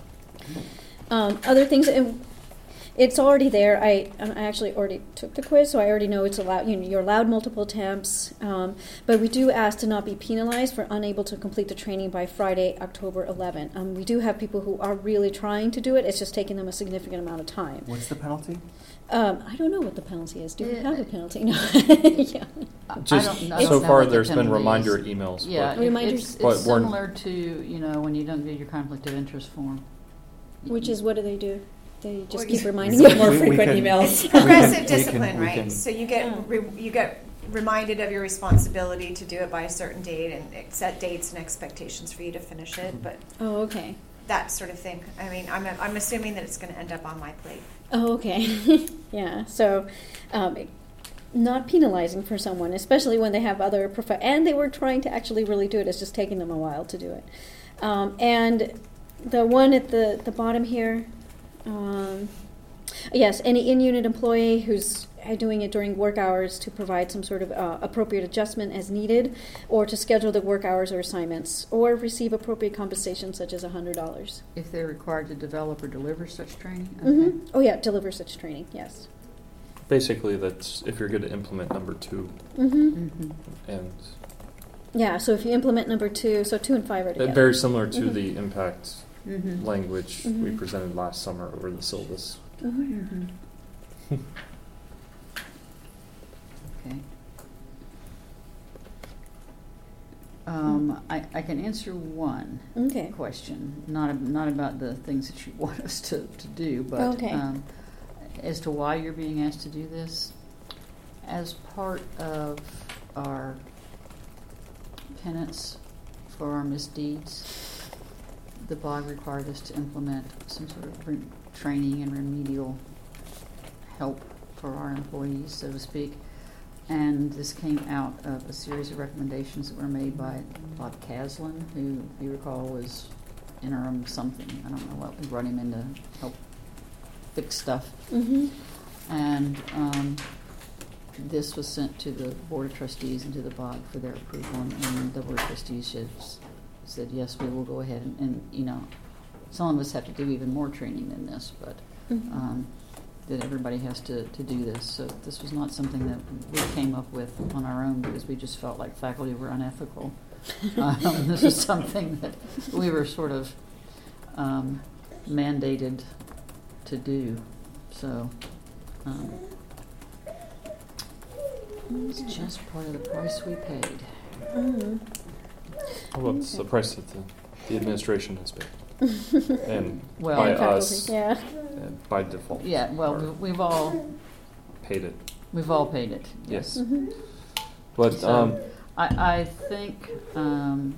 Um, other things, and it's already there. I, I actually already took the quiz, so I already know it's allowed. You know, you're allowed multiple attempts, um, but we do ask to not be penalized for unable to complete the training by Friday, October eleventh. Um, we do have people who are really trying to do it. It's just taking them a significant amount of time. What's the penalty? Um, I don't know what the penalty is. Do we Yeah. have a penalty? No. yeah. I- I Just don't- I don't so know far, what the there's been penalty reminder is. emails. Yeah, but it- Reminders. it's, But it's we're- similar to, you know, when you don't do your conflict of interest form. Which is, what do they do? They just Well, keep you- reminding We- you. more we- we frequent can- emails. we can- Progressive we can- discipline, we right? can- So you get Oh. re, you get reminded of your responsibility to do it by a certain date and set dates and expectations for you to finish it, but Oh, okay. that sort of thing. I mean, I'm I'm assuming that it's going to end up on my plate. Oh, okay. yeah. So, um, not penalizing for someone, especially when they have other prof- and they were trying to actually really do it. It's just taking them a while to do it. Um, and the one at the the bottom here, um, yes, any in-unit employee who's doing it during work hours to provide some sort of uh, appropriate adjustment as needed, or to schedule the work hours or assignments, or receive appropriate compensation such as one hundred dollars. If they're required to develop or deliver such training? Mm-hmm. Oh, yeah, deliver such training, yes. basically, that's if you're going to implement number two, Mm-hmm. Mm-hmm. and Yeah, so if you implement number two, so two and five are uh, together. very similar to Mhm. the impact Mm-hmm. language we Mhm. presented last summer over the syllabus. Mhm. Mm-hmm. Okay. Um, I, I can answer one Okay. question, not ab- not about the things that you want us to, to do, but Okay. um, as to why you're being asked to do this. As part of our penance for our misdeeds, the B O G required us to implement some sort of re- training and remedial help for our employees, so to speak. And this came out of a series of recommendations that were made by Bob Caslin, who, if you recall, was interim something. I don't know what, we brought him in to help fix stuff. Mm-hmm. And um, this was sent to the Board of Trustees and to the B O G for their approval. And, and the Board of Trustees said, said, yes, we will go ahead. And, and, you know, some of us have to do even more training than this, but Mm-hmm. um, that everybody has to, to do this. So this was not something that we came up with on our own because we just felt like faculty were unethical. Um, this is something that we were sort of um, mandated to do. So um, it's just part of the price we paid. Mm-hmm. Well, it's the Okay. price that the, the administration has paid, and Well, by And faculty, us, yeah. and by default. Yeah, well, or we- we've all paid it. we've all paid it. Yes, Mm-hmm. but So- um, I, I think um,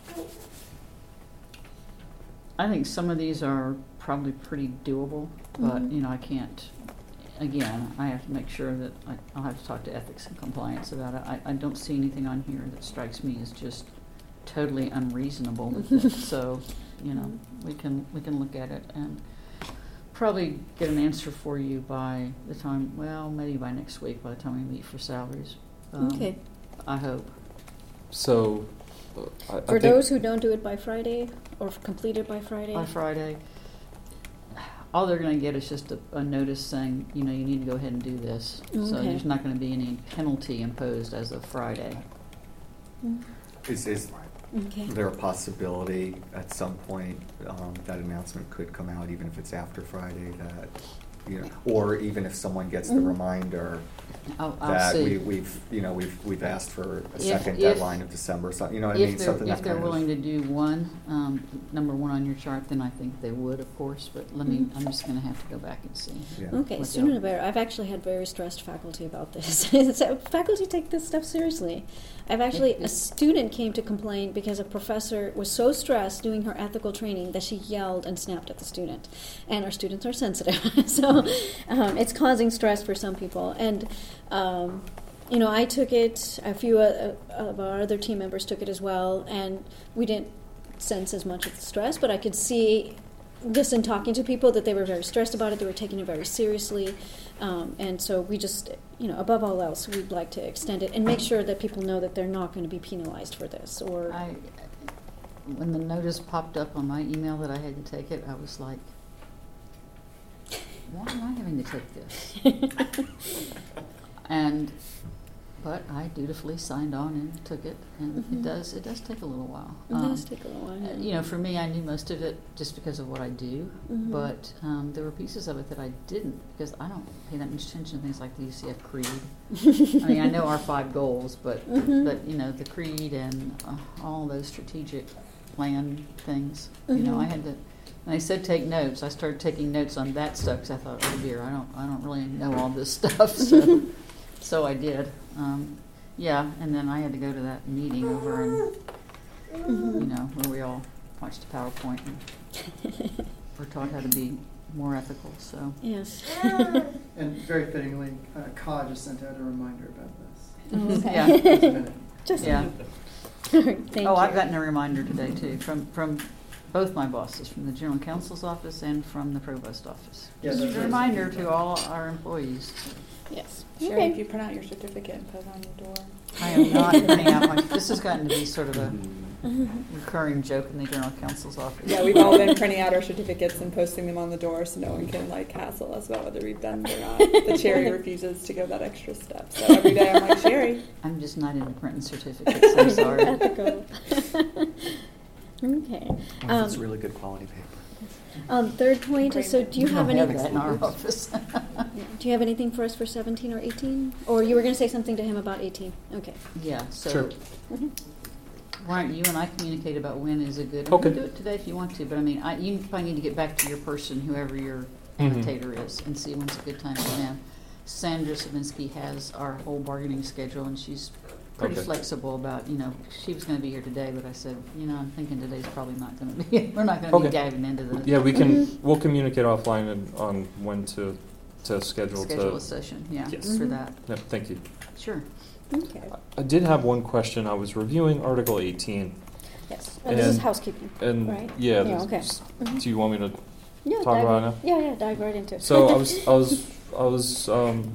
I think some of these are probably pretty doable, but Mhm. you know I can't. Again, I have to make sure that I, I'll have to talk to ethics and compliance about it. I, I don't see anything on here that strikes me as just totally unreasonable with it. So, you know, we can we can look at it and probably get an answer for you by the time. Well, maybe by next week, by the time we meet for salaries. Um, Okay. I hope. so uh, I, I For think those who don't do it by Friday or complete it by Friday. By Friday, all they're going to get is just a, a notice saying, you know, you need to go ahead and do this. So Okay. there's not going to be any penalty imposed as of Friday. Mm. Is, is Okay. there a possibility at some point um, that announcement could come out, even if it's after Friday, that, you know, or even if someone gets the Mhm. reminder I'll, I'll that see. we, we've, you know, we've, we've asked for a If- second if- deadline of December, so, you know what I if mean? they're, Something if that they're kind of- willing to do one, um, number one on your chart, then I think they would, of course. But let me, Mhm. I'm just going to have to go back and see. Yeah. Okay, what sooner they'll- the better. I've actually had very stressed faculty about this. So faculty take this stuff seriously. I've actually, It- a it- student came to complain because a professor was so stressed doing her ethical training that she yelled and snapped at the student. And our students are sensitive. So um, it's causing stress for some people. And, um, you know, I took it, a few uh, of our other team members took it as well, and we didn't sense as much of the stress, but I could see just in talking to people that they were very stressed about it, they were taking it very seriously, um, and so we just, you know, above all else, we'd like to extend it and make sure that people know that they're not going to be penalized for this. Or I, when the notice popped up on my email that I had to take it, I was like, why am I having to take this? And, but I dutifully signed on and took it, and Mhm. it does, it does take a little while. It does Um, take a little while. uh, yeah. You know, for me, I knew most of it just because of what I do, Mhm. but um, there were pieces of it that I didn't, because I don't pay that much attention to things like the U C F Creed. I mean, I know our five goals, but, Mhm. but, you know, the Creed and uh, all those strategic plan things, you know, Mhm. I had to, when they said take notes, I started taking notes on that stuff, because I thought, oh dear, I don't, I don't really know all this stuff, so, so I did. Um, yeah, and then I had to go to that meeting over in, Mhm. you know, where we all watched the PowerPoint and were taught how to be more ethical, so. Yes. And very fittingly, uh, C A just sent out a reminder about this. Oh, okay. Yeah. Just a minute. Just a Yeah. minute. All right, thank Oh, you. I've gotten a reminder today too, from, from both my bosses, from the general counsel's office and from the provost office. Yeah, Just that's a right. reminder to all our employees. Yes. Sherry, if Okay. you print out your certificate and put it on your door. I am not printing out my, this has gotten to be sort of a Mhm. recurring joke in the general counsel's office. Yeah, we've all been printing out our certificates and posting them on the door so no one can like hassle us about whether we've done it or not. But Sherry refuses to go that extra step. So every day I'm like, Sherry. I'm just not into printing certificates, I'm sorry. Ethical. Okay. Well, it's Um, really good quality paper. Um, third point is, so do you We have don't any? have that in our office. Do you have anything for us for seventeen or eighteen? Or you were going to say something to him about eighteen? Okay. Yeah, so Sure. Mhm. why don't you and I communicate about when is a good, Okay. we can do it today if you want to, but I mean, I, you probably need to get back to your person, whoever your Mhm. annotator is, and see when's a good time for them. Sandra Savinsky has our whole bargaining schedule, and she's pretty Okay. flexible about, you know, she was gonna be here today, but I said, you know, I'm thinking today's probably not gonna be, we're not gonna be Okay. diving into the Yeah, we can, Mhm. we'll communicate offline and on when to, to schedule schedule to. a session, yeah, Yes. for Mhm. that. Yep, thank you. Sure. Okay. I did have one question. I was reviewing Article eighteen, Yes. And this is And- housekeeping. and Right. yeah, Yeah, this- okay. Mhm. do you want me to Yeah, talk dive about it in- now? Yeah, yeah, dive right into it. So I was, I was, I was um,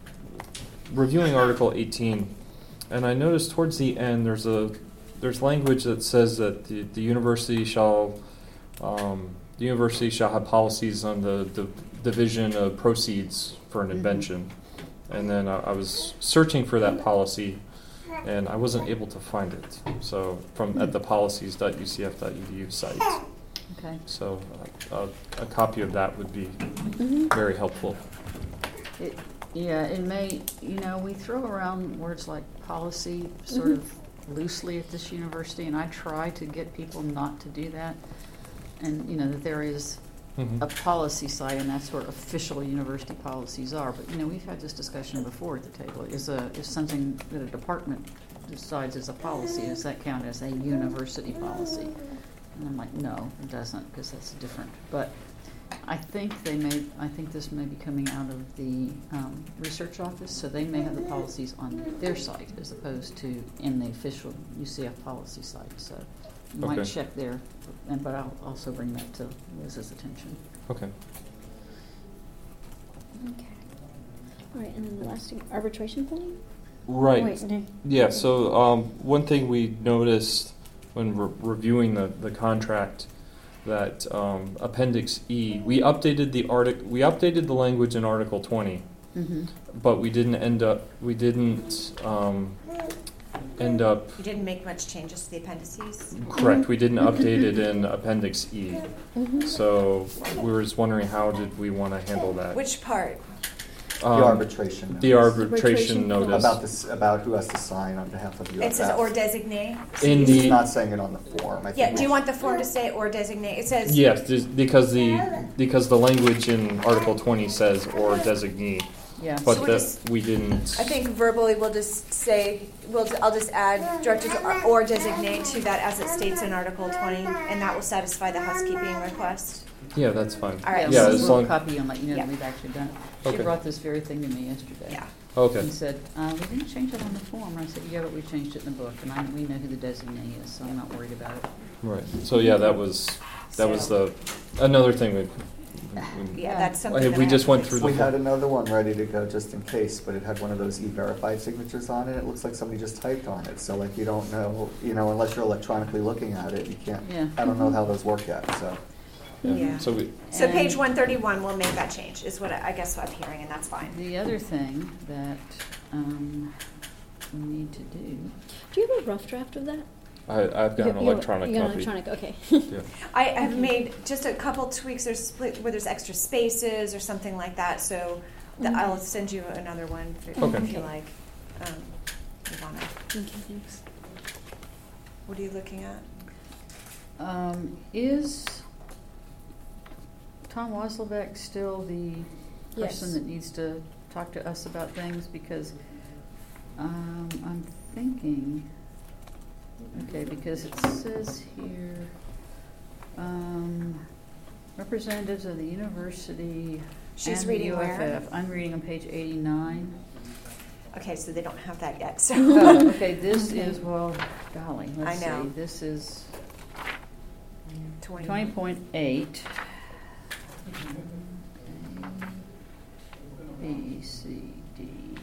reviewing Article eighteen, and I noticed towards the end there's a there's language that says that the, the university shall um, the university shall have policies on the, the division of proceeds for an Mhm. invention, and then I, I was searching for that policy, and I wasn't able to find it. So from at the policies dot u c f dot e d u site. Okay. So uh, a, a copy of that would be Mhm. very helpful. It, yeah, it may, you know, we throw around words like policy sort Mhm. of loosely at this university, and I try to get people not to do that. And, you know, that there is Mhm. a policy side, and that's where official university policies are. But, you know, we've had this discussion before at the table. Is a is something that a department decides is a policy, does that count as a university policy? And I'm like, no, it doesn't, because that's different. But I think they may, I think this may be coming out of the um, research office, so they may have the policies on their site as opposed to in the official U C F policy site. So you might Okay. check there, and but I'll also bring that to Liz's attention. Okay. Okay. All right, and then the last thing, arbitration point? Right. Wait, no. Yeah, so um, one thing we noticed when re- reviewing the, the contract that um, Appendix E, we updated the artic- we updated the language in Article twenty, Mm-hmm. but we didn't end up we didn't um, end up You didn't make much changes to the appendices? correct. We didn't update it in Appendix E. Mhm. So we were just wondering how did we want to handle that? Which part? The Um, arbitration. The notice. arbitration Arbitration notice. About this, about who has to sign on behalf of U F F. It says or designate. In It's the not saying it on the form. I Yeah, think do you we- want the form to say or designate? It says. Yes, this- because the because the language in Article twenty says or designee, Yeah. but So we're that just- we didn't. I think verbally we'll just say, we'll, I'll just add directors or- or designate to that as it states in Article twenty, and that will satisfy the housekeeping request. Yeah, that's fine. All right. Yeah, we'll, as we'll long. copy and let you know Yeah. that we've actually done it. She Okay. brought this very thing to me yesterday. Yeah. Okay. And said, uh, we didn't change it on the form. And I said, yeah, but we changed it in the book, and I, we know who the designee is, so I'm not worried about it. Right. So yeah, that was that was the another thing we. we Yeah, that's something Okay, that we I just have went to through fix. the- We had another one ready to go just in case, but it had one of those e-verified signatures on it. It looks like somebody just typed on it. So like you don't know, you know, unless you're electronically looking at it, you can't. Yeah. I don't know how those work yet. So Yeah. So we, So And page one thirty-one will make that change, is what I I guess what I'm hearing, and that's fine. The other thing that um, we need to do, Do you have a rough draft of that? I, I've got an You- you- electronic you got an copy. electronic, okay. Yeah. I have Okay. made just a couple tweaks, there's split, where there's extra spaces or something like that, so the, Mhm. I'll send you another one if, Okay. if you like. Um, Ivana, Okay, thanks. what are you looking at? um, is Tom Wasselbeck still the person Yes. that needs to talk to us about things? Because um, I'm thinking, okay, because it says here, um, representatives of the university She's and reading the U F where? F. I'm reading on page eighty-nine. Okay, so they don't have that yet, so. Oh, okay, this Okay. is, well, golly, let's I know. see, this is Twenty. twenty point eight. B, C, D,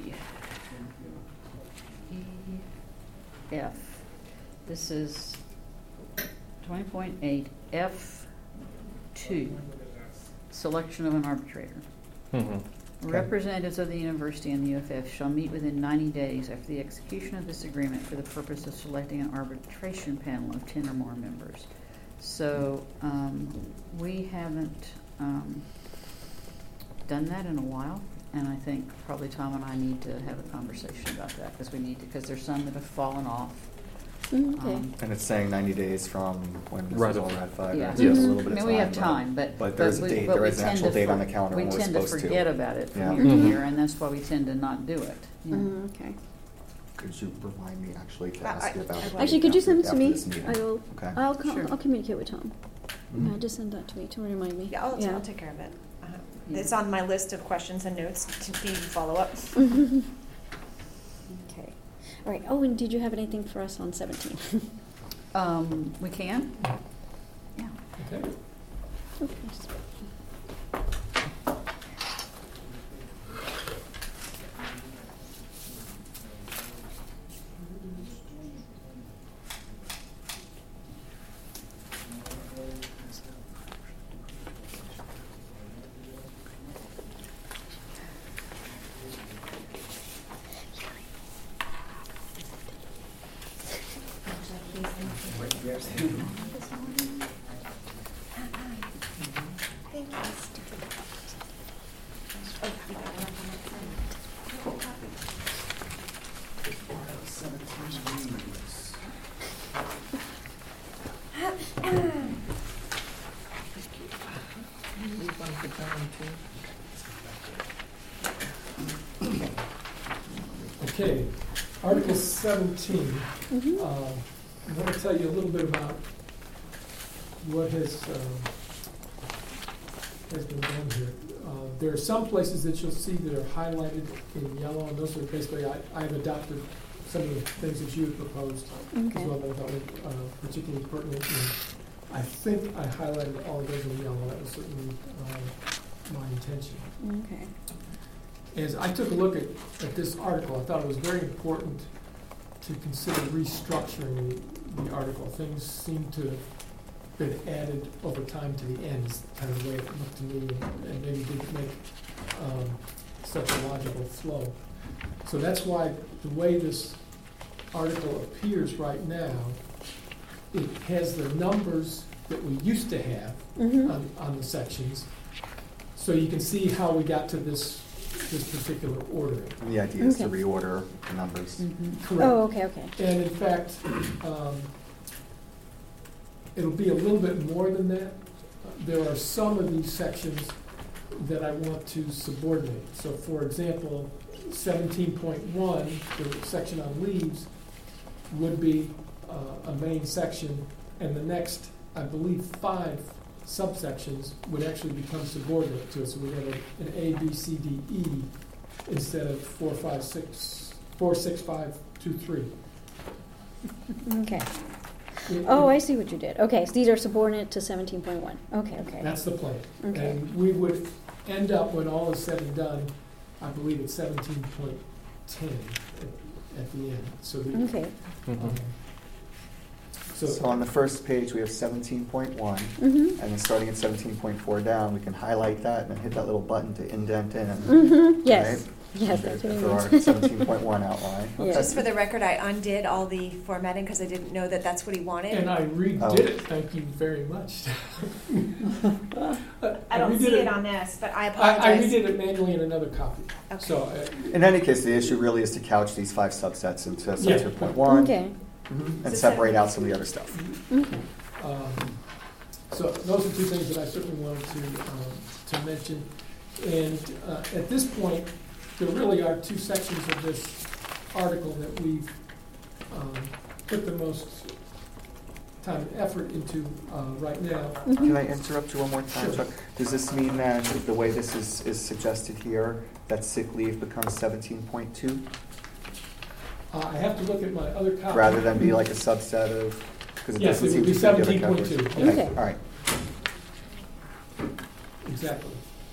E, F. This is twenty point eight, F two, selection of an arbitrator. Mhm. Okay. Representatives of the university and the U F F shall meet within ninety days after the execution of this agreement for the purpose of selecting an arbitration panel of ten or more members. So, um, we haven't, um, done that in a while, and I think probably Tom and I need to have a conversation about that, because we need to, because there's some that have fallen off. Mm, okay. Um, And it's saying ninety days from when this was all Ratif- ratified. Yeah. right? So there's Yes. a little bit I of mean, we have but- time, but. But there's a we- date, but there we is an tend actual to date for- on the calendar when we're We tend to supposed to. forget about it Yeah. from year to Mhm. year, and that's why we tend to not do it. Yeah. Mm, okay. Could you remind me actually to I- ask you I- about I it? will. Actually, could you after- send it to after me? this meeting? I will. Okay. I'll com- Sure. I'll communicate with Tom. Mhm. Yeah, just send that to me to remind me. Yeah, I'll, I'll take care of it. Uh, Yeah. It's on my list of questions and notes to be follow-up. Okay. All right. Oh, and did you have anything for us on seventeen? Um, we can? Yeah. Okay. Okay. Okay, Article seventeen. Mhm. Um, I want to tell you a little bit about what has, um, has been done here. Uh, There are some places that you'll see that are highlighted in yellow, and those are basically, I, I've adopted some of the things that you had proposed Okay. as well, that I thought were uh, particularly pertinent. And I think I highlighted all of those in yellow. That was certainly uh, my intention. Okay. As I took a look at, at this article, I thought it was very important to consider restructuring the article. Things seem to have been added over time to the end, is kind of the way it looked to me, and, and maybe didn't make um, such a logical flow. So that's why the way this article appears right now, it has the numbers that we used to have Mhm. on, on the sections, so you can see how we got to this this particular ordering. The idea is to Okay. reorder the numbers. Mhm. Correct. Oh, okay, okay. And in fact, um, it'll be a little bit more than that. There are some of these sections that I want to subordinate. So for example, seventeen point one, the section on leaves, would be uh, a main section, and the next, I believe, five subsections would actually become subordinate to it. So we have a- an A, B, C, D, E instead of four, five, six, four, six, five, two, three. Okay. It- Oh, it- I see what you did. Okay, so these are subordinate to seventeen point one. Okay, okay. That's the plan. Okay. And we would end up, when all is said and done, I believe it's seventeen point ten at, at the end. So the, Okay. um, So, So on the first page, we have seventeen point one, Mm-hmm. and then starting at seventeen point four down, we can highlight that and then hit that little button to indent in. Mm-hmm. Yes. Right? Yes, that's what I For our meant. seventeen point one outline. Yeah. Just for the record, I undid all the formatting because I didn't know that that's what he wanted. and I redid Oh. it, thank you very much. I don't redid see it on this, but I I, I apologize. redid it manually in another copy. Okay. So, uh, In any case, the issue really is to couch these five subsets into seventeen point one Okay. and So separate seven- out some of the other stuff. Okay. Um, So those are two things that I certainly wanted to, um, to mention. And uh, at this point, there really are two sections of this article that we've um, put the most time and effort into uh, right now. Can I interrupt you one more time, Sure. Chuck? Does this mean that the way this is, is suggested here, that sick leave becomes seventeen point two? Uh, I have to look at my other copy. Rather than be like a subset of, because it Yes, doesn't it seem would to be fit the other seventeen point categories. two. Okay, Okay. all right. Exactly.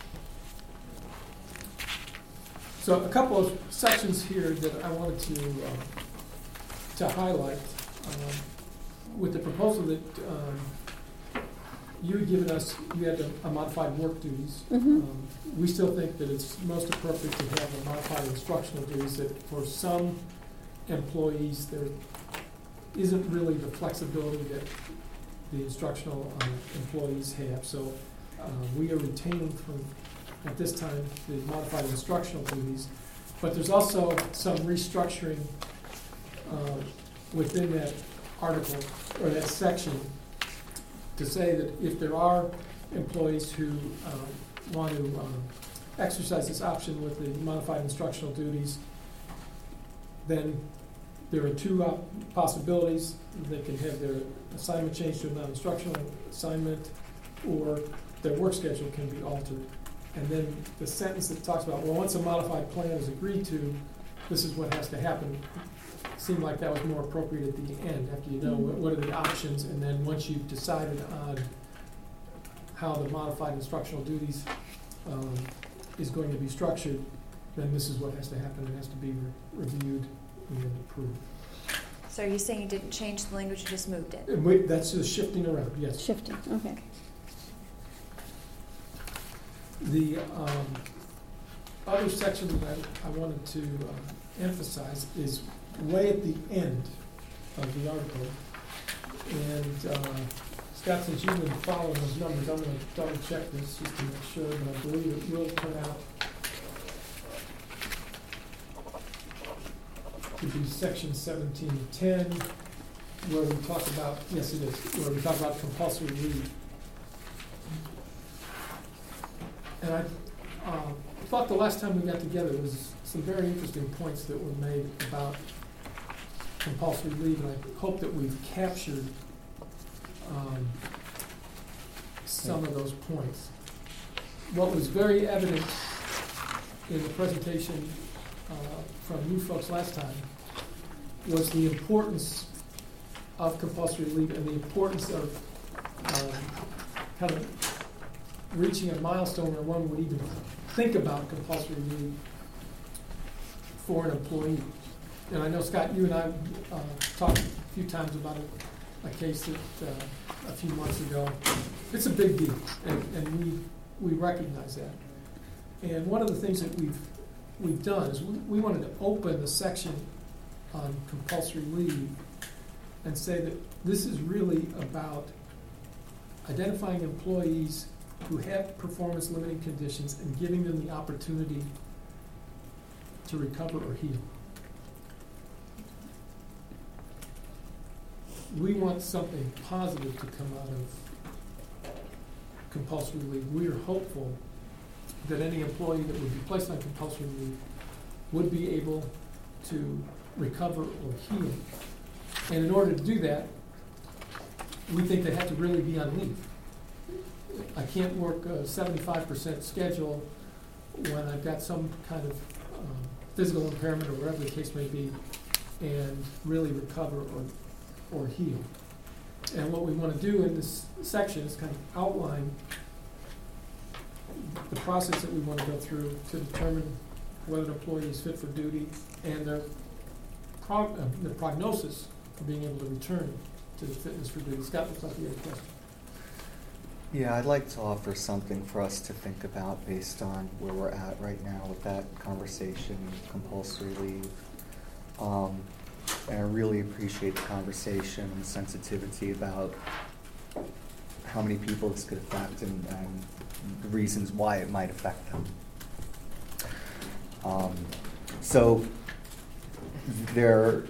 So a couple of sections here that I wanted to, um, to highlight. Um, with the proposal that um, you had given us, you had a, a modified work duties. Mm-hmm. Um, we still think that it's most appropriate to have a modified instructional duties, that for some employees, there isn't really the flexibility that the instructional um, employees have. So uh, we are retaining from, at this time, the modified instructional duties. But there's also some restructuring uh, within that article, or that section, to say that if there are employees who um, want to um, exercise this option with the modified instructional duties, then there are two op- possibilities. They can have their assignment changed to a non-instructional assignment, or their work schedule can be altered. And then the sentence that talks about, well, once a modified plan is agreed to, this is what has to happen, seemed like that was more appropriate at the end, after you know what, what are the options, and then once you've decided on how the modified instructional duties um, is going to be structured, then this is what has to happen. It has to be re- reviewed and then approved. So are you saying you didn't change the language, you just moved it? And wait, that's just shifting around, yes. Shifting, okay. The um, other section that I, I wanted to uh, emphasize is way at the end of the article. And uh, Scott, since you've been following those numbers, I'm going to double check this just to make sure, but I believe it will turn out to be section seventeen ten, where we talk about, yes it is, where we talk about compulsory leave. And I uh, thought the last time we got together was some very interesting points that were made about compulsory leave, and I hope that we've captured um, some of those points. What was very evident in the presentation uh, from you folks last time was the importance of compulsory leave and the importance of um, kind of reaching a milestone where one would even think about compulsory leave for an employee. And I know, Scott, you and I uh, talked a few times about a, a case that uh, a few months ago. It's a big deal, and, and we we recognize that. And one of the things that we've we've done is we, we wanted to open the section on compulsory leave and say that this is really about identifying employees who have performance limiting conditions and giving them the opportunity to recover or heal. We want something positive to come out of compulsory leave. We are hopeful that any employee that would be placed on compulsory leave would be able to recover or heal. And in order to do that, we think they have to really be on leave. I can't work a seventy-five percent schedule when I've got some kind of um, physical impairment or whatever the case may be, and really recover or or heal. And what we want to do in this section is kind of outline the process that we want to go through to determine whether an employee is fit for duty and their, prog- uh, their prognosis for being able to return to fitness for duty. Scott, looks like you had a question. Yeah, I'd like to offer something for us to think about based on where we're at right now with that conversation, compulsory leave. Um, and I really appreciate the conversation and sensitivity about how many people this could affect and, and the reasons why it might affect them. Um, so there,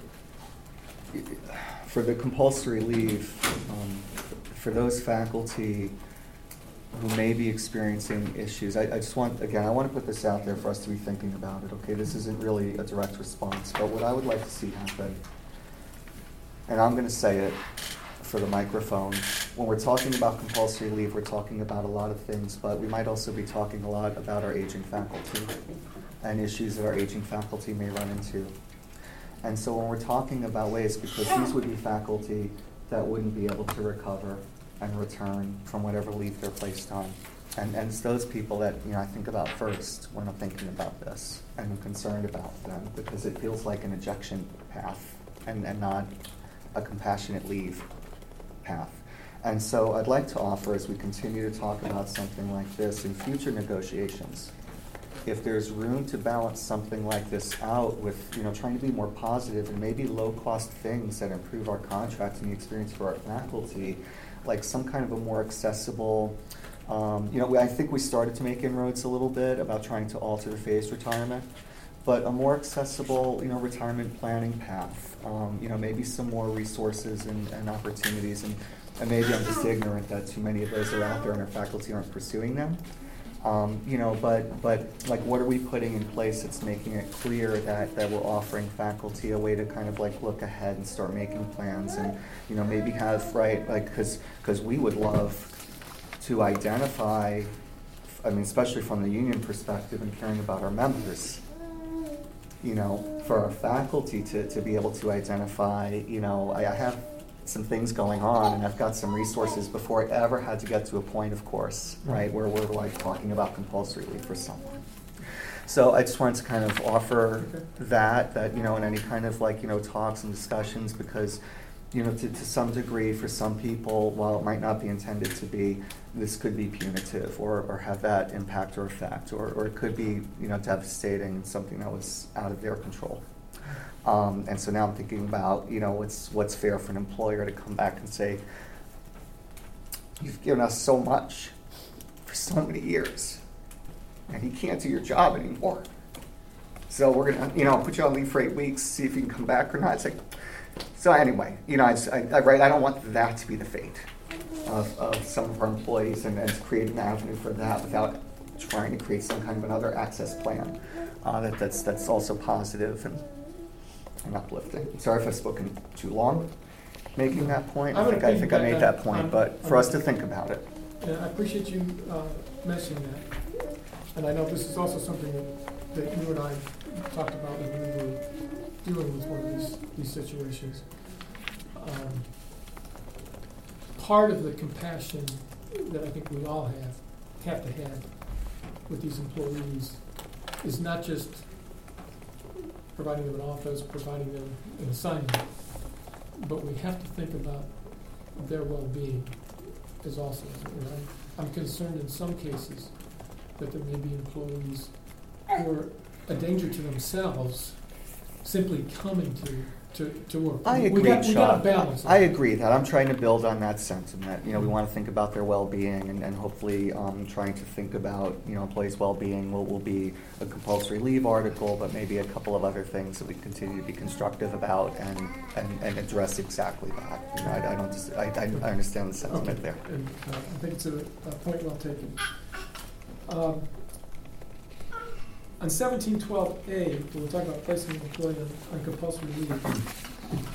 for the compulsory leave, um, for those faculty who may be experiencing issues, I, I just want, again, I want to put this out there for us to be thinking about it, okay? This isn't really a direct response, but what I would like to see happen, and I'm going to say it for the microphone, when we're talking about compulsory leave, we're talking about a lot of things, but we might also be talking a lot about our aging faculty and issues that our aging faculty may run into. And so when we're talking about ways, because these would be faculty that wouldn't be able to recover and return from whatever leave they're placed on. And, and it's those people that, you know, I think about first when I'm thinking about this, and I'm concerned about them because it feels like an ejection path and, and not a compassionate leave path. And so I'd like to offer, as we continue to talk about something like this in future negotiations, if there's room to balance something like this out with, you know, trying to be more positive and maybe low-cost things that improve our contracts and the experience for our faculty, like some kind of a more accessible, um, you know, I think we started to make inroads a little bit about trying to alter the phased retirement, but a more accessible, you know, retirement planning path, um, you know, maybe some more resources and, and opportunities, and, and maybe I'm just ignorant that too many of those are out there and our faculty aren't pursuing them. Um, you know, but but like, what are we putting in place that's making it clear that, that we're offering faculty a way to kind of like look ahead and start making plans, and, you know, maybe have, right, like, because because we would love to identify, I mean, especially from the union perspective and caring about our members, you know, for our faculty to, to be able to identify, you know, I, I have some things going on, and I've got some resources before I ever had to get to a point, of course, right, where we're like talking about compulsory leave for someone. So I just wanted to kind of offer that, that, you know, in any kind of like, you know, talks and discussions, because, you know, to, to some degree for some people, while it might not be intended to be, this could be punitive or, or have that impact or effect, or, or it could be, you know, devastating, something that was out of their control. Um, and so now I'm thinking about, you know, what's what's fair for an employer to come back and say, you've given us so much for so many years, and you can't do your job anymore. So we're gonna, you know, put you on leave for eight weeks, see if you can come back or not. It's like, so anyway, you know, I, just, I, I, right, I don't want that to be the fate of, of some of our employees, and, and create an avenue for that without trying to create some kind of another access plan uh, that that's that's also positive and. and uplifting. Sorry if I've spoken too long making that point. I think I think I made that point, but for us to think about it. Yeah, I appreciate you uh, mentioning that. And I know this is also something that, that you and I talked about when we were dealing with one of these, these situations. Um, part of the compassion that I think we all have, have to have with these employees is not just providing them an office, providing them an assignment, but we have to think about their well-being as also. You know, I'm, I'm concerned in some cases that there may be employees who are a danger to themselves simply coming to to, to work. I we, agree, we got, Sean. we got to balance it. I agree that I'm trying to build on that sentiment. You know, we want to think about their well-being, and, and hopefully um, trying to think about, you know, employees' well-being will, will be a compulsory leave article, but maybe a couple of other things that we continue to be constructive about and, and, and address exactly that. You know, I, I don't just, I, I understand the sentiment okay. there. And, uh, I think it's a, a point well taken. Um, On seventeen twelve A, we're talking about placing an employee on, on compulsory leave.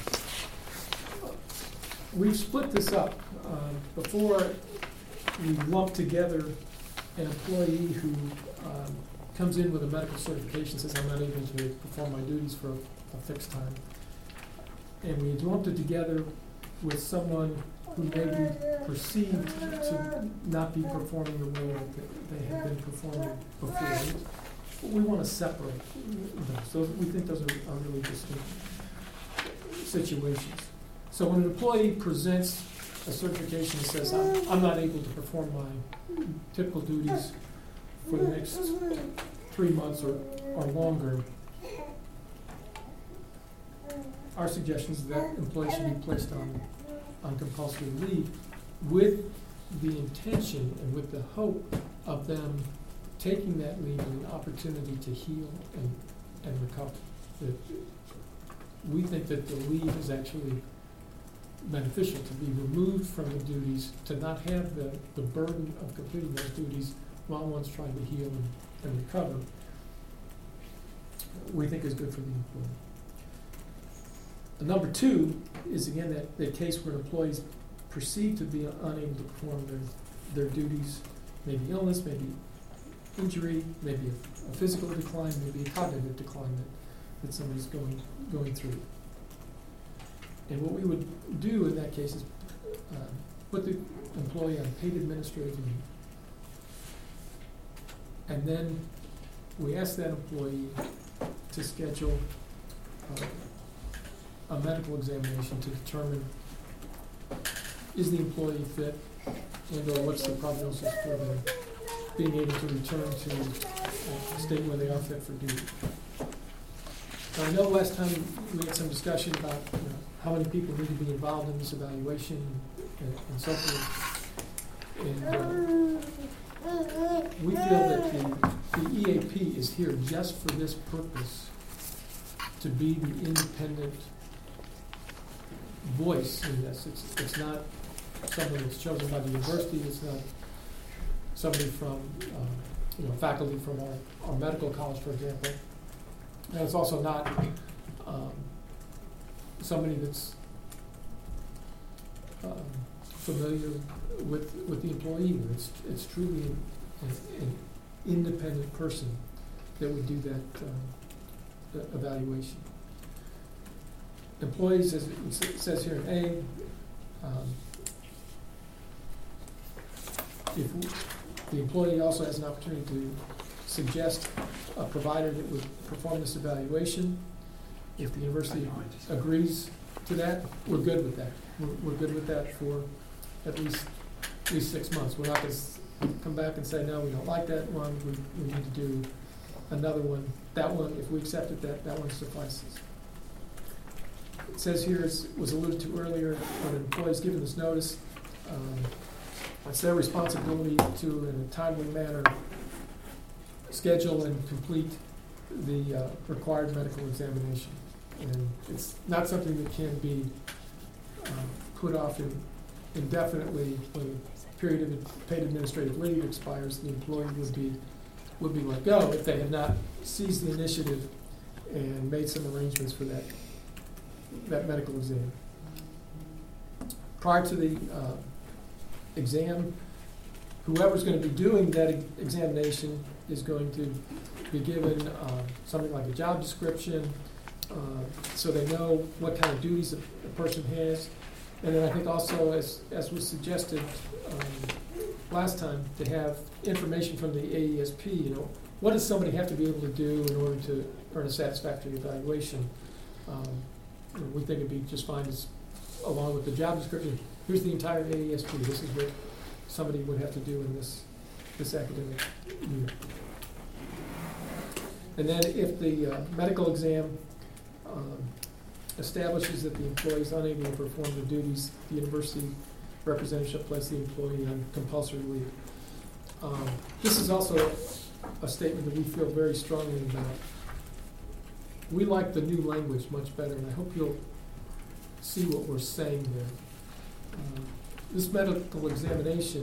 We've split this up. Um, before, we lump together an employee who um, comes in with a medical certification, says I'm not able to perform my duties for a, a fixed time. And we lumped it together with someone who may be perceived to not be performing the way that they have been performing before. We want to separate those. So we think those are, are really distinct situations. So when an employee presents a certification that says, I'm, I'm not able to perform my typical duties for the next three months or, or longer, our suggestion is that employee should be placed on, on compulsory leave with the intention and with the hope of them taking that leave and an opportunity to heal and, and recover. That we think that the leave is actually beneficial, to be removed from the duties, to not have the, the burden of completing those duties while one's trying to heal and, and recover, we think is good for the employee. Number two is, again, that, that case where employees perceived to be unable to perform their, their duties, maybe illness, maybe injury, maybe a, a physical decline, maybe a cognitive decline that, that somebody's going, going through. And what we would do in that case is uh, put the employee on paid administrative leave. And then we ask that employee to schedule uh, a medical examination to determine, is the employee fit, and or what's the prognosis for them being able to return to a state where they are fit for duty. Now, I know last time we had some discussion about, you know, how many people need to be involved in this evaluation and, and so forth. And uh, we feel that the, the E A P is here just for this purpose, to be the independent voice in this. It's, it's not someone that's chosen by the university. It's not somebody from, uh, you know, faculty from our, our medical college, for example. And it's also not um, somebody that's um, familiar with with the employee. It's it's truly an, an independent person that would do that uh, evaluation. Employees, as it says here in A, um, if we, the employee also has an opportunity to suggest a provider that would perform this evaluation. If the university agrees to that, we're good with that. We're, we're good with that for at least at least six months. We're not going to come back and say, no, we don't like that one. We, we need to do another one. That one, if we accepted that, that one suffices. It says here, as was alluded to earlier, when an employee is given this notice, um, it's their responsibility to, in a timely manner, schedule and complete the uh, required medical examination. And it's not something that can be uh, put off in, indefinitely. When the period of paid administrative leave expires, the employee would be would be let go if they had not seized the initiative and made some arrangements for that that medical exam. Prior to the uh, exam, whoever's going to be doing that e- examination is going to be given uh, something like a job description, uh, so they know what kind of duties a, a person has. And then I think also, as, as was suggested um, last time, to have information from the A E S P, you know, what does somebody have to be able to do in order to earn a satisfactory evaluation? Um, you know, we think it'd be just fine as, along with the job description, here's the entire A E S P, this is what somebody would have to do in this, this academic year. And then if the uh, medical exam um, establishes that the employee is unable to perform the duties, the university representative shall place the employee on compulsory leave. Um, this is also a statement that we feel very strongly about. We like the new language much better, and I hope you'll see what we're saying there. Um, this medical examination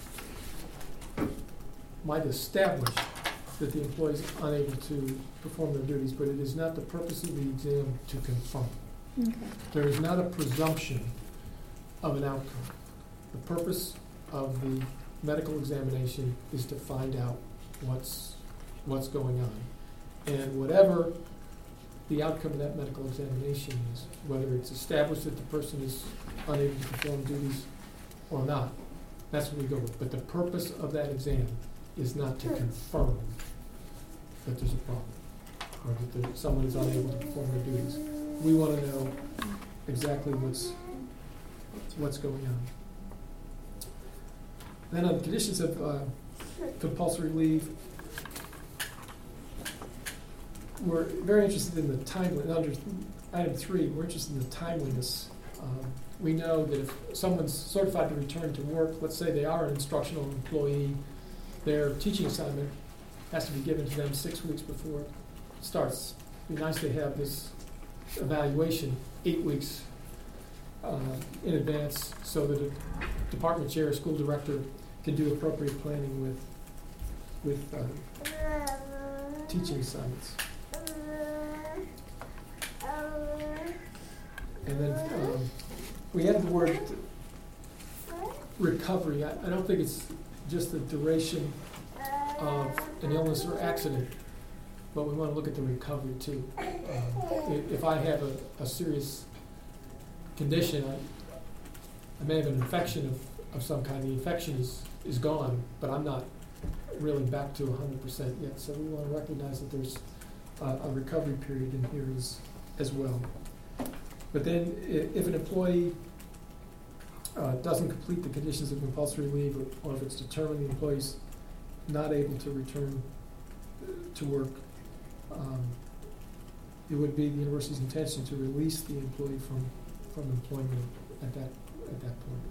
might establish that the employee is unable to perform their duties, but it is not the purpose of the exam to confirm. Okay. There is not a presumption of an outcome. The purpose of the medical examination is to find out what's what's going on. And whatever the outcome of that medical examination is, whether it's established that the person is unable to perform duties or not, that's what we go with. But the purpose of that exam is not to confirm that there's a problem or that there, someone is unable to perform their duties. We want to know exactly what's what's going on. Then on the conditions of uh, compulsory leave, we're very interested in the timeliness. Under item three, we're interested in the timeliness. Um, we know that if someone's certified to return to work, let's say they are an instructional employee, their teaching assignment has to be given to them six weeks before it starts. It'd be nice to have this evaluation eight weeks uh, in advance so that a department chair or school director can do appropriate planning with, with uh, teaching assignments. And then um, we added the word recovery. I, I don't think it's just the duration of an illness or accident, but we want to look at the recovery too. Um, if, if I have a, a serious condition, I, I may have an infection of, of some kind. The infection is, is gone, but I'm not really back to one hundred percent yet. So we want to recognize that there's uh, a recovery period in here as, as well. But then if an employee uh, doesn't complete the conditions of compulsory leave, or, or if it's determined the employee's not able to return to work, um, it would be the university's intention to release the employee from, from employment at that, at that point.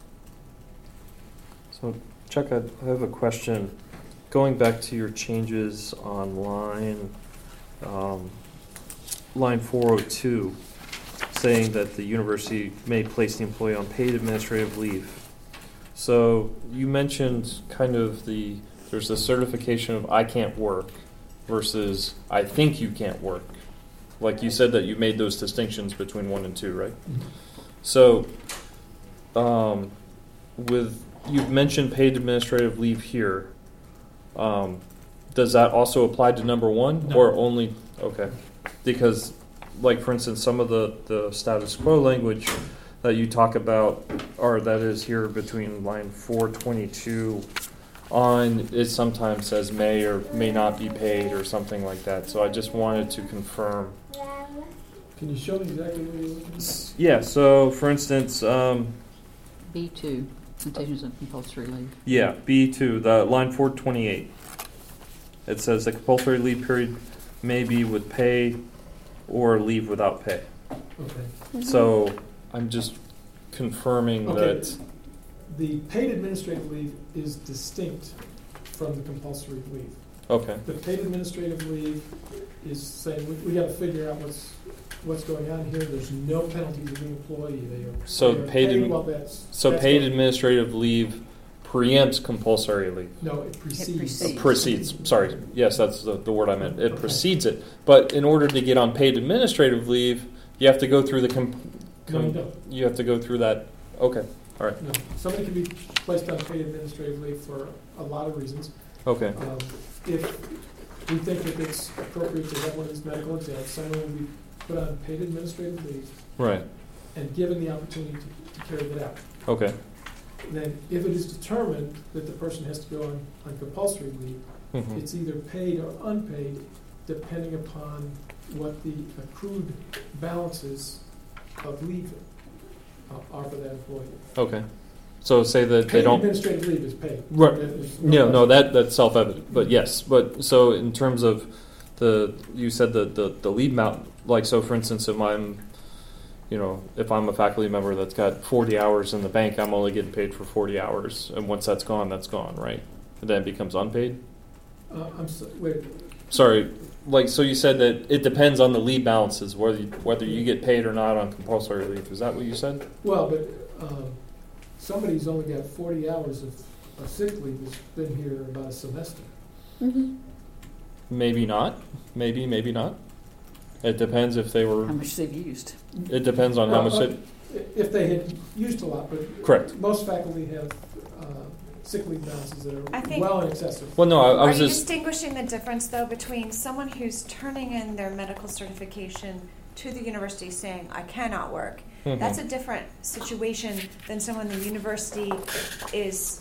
So, Chuck, I I have a question. Going back to your changes on line, um, line four oh two, saying that the university may place the employee on paid administrative leave. So you mentioned kind of the, there's the certification of I can't work versus I think you can't work. Like you said that you made those distinctions between one and two, right? Mm-hmm. So um, with, you've mentioned paid administrative leave here. Um, does that also apply to number one? No. Or only, okay. Because like for instance, some of the, the status quo language that you talk about, or that is here between line four twenty-two on, it sometimes says may or may not be paid or something like that. So I just wanted to confirm. Can you show me exactly what you're looking at? Yeah, so for instance, um, B two, conditions of compulsory leave. yeah, B two, the line four twenty-eight. It says the compulsory leave period may be with pay or leave without pay. Okay. So I'm just confirming Okay. that. The paid administrative leave is distinct from the compulsory leave. Okay. The paid administrative leave is saying, we, we gotta figure out what's, what's going on here. There's no penalty to the employee. They are, So they are paid paid admi- while that's. So that's paid what- administrative leave preempts compulsory leave. No, it precedes. precedes. Uh, Precedes, sorry, yes, that's the, the word I meant. It precedes it. But in order to get on paid administrative leave, you have to go through the, com- No, you com- don't. you have to go through that, okay, all right, No, somebody can be placed on paid administrative leave for a lot of reasons. okay, Um, if we think that it's appropriate to have one of these medical exams, someone will be put on paid administrative leave right, and given the opportunity to, to carry that out. okay, Then, if it is determined that the person has to go on, on compulsory leave, mhm, it's either paid or unpaid, depending upon what the accrued balances of leave uh, are for that employee. okay. So say that they Paid don't, administrative leave is paid. Right. There's no, no, question. that, that's self-evident, but yes, but so in terms of the, you said the, the, the leave amount, like, so for instance, if I'm, you know, if I'm a faculty member that's got forty hours in the bank, I'm only getting paid for forty hours, and once that's gone, that's gone, right? And then it becomes unpaid? Uh, I'm so, wait, Sorry, like, so you said that it depends on the leave balances, whether you, whether you get paid or not on compulsory leave. Is that what you said? well, but um, somebody's only got forty hours of, of sick leave has been here about a semester. Mm-hmm. Maybe not. Maybe, maybe not. It depends if they How were, much they've used. it depends on how much Well, it, uh, If they had used a lot, but correct. most faculty have uh, sick leave balances that I are think- well in excess of. Well, no, I, I Are was you just, distinguishing the difference, though, between someone who's turning in their medical certification to the university saying, I cannot work? mhm. That's a different situation than someone the university is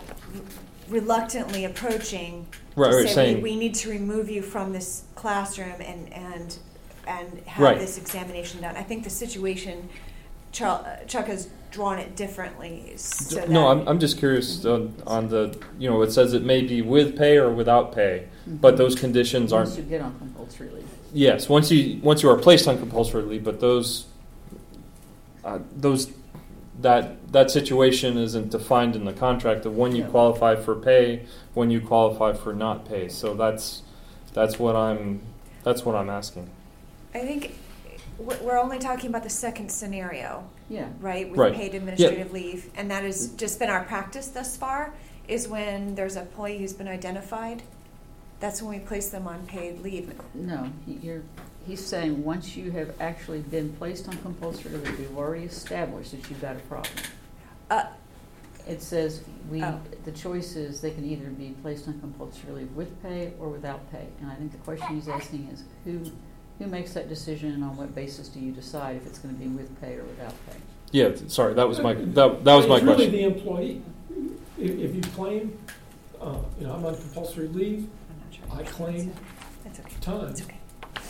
reluctantly approaching right, to right, say, saying, we, we need to remove you from this classroom and, and, and have Right. this examination done. I think the situation Char- uh, Chuck has drawn it differently. So that No, I'm, I'm just curious on, on the, you know, it says it may be with pay or without pay, Mhm. but those conditions Once aren't, you get on compulsory leave. yes, once you, once you are placed on compulsory leave, but those, uh, those, that, that situation isn't defined in the contract of when you Yeah. qualify for pay, when you qualify for not pay. So that's, that's what I'm, that's what I'm asking. I think we're we're only talking about the second scenario, Yeah. right? With Right. paid administrative leave, and that has just been our practice thus far. Is when there's an employee who's been identified, that's when we place them on paid leave. No, he- you're, he's saying once you have actually been placed on compulsory leave, we've already established that you've got a problem. Uh, It says we, Oh. the choice is they can either be placed on compulsory leave with pay or without pay. And I think the question he's asking is who, who makes that decision and on what basis do you decide if it's going to be with pay or without pay? Yeah, th- sorry, that was my, that, that was my It's really question. the employee. If, if you claim, uh, you know, I'm on compulsory leave, I'm not sure. I claim That's okay. time It's okay.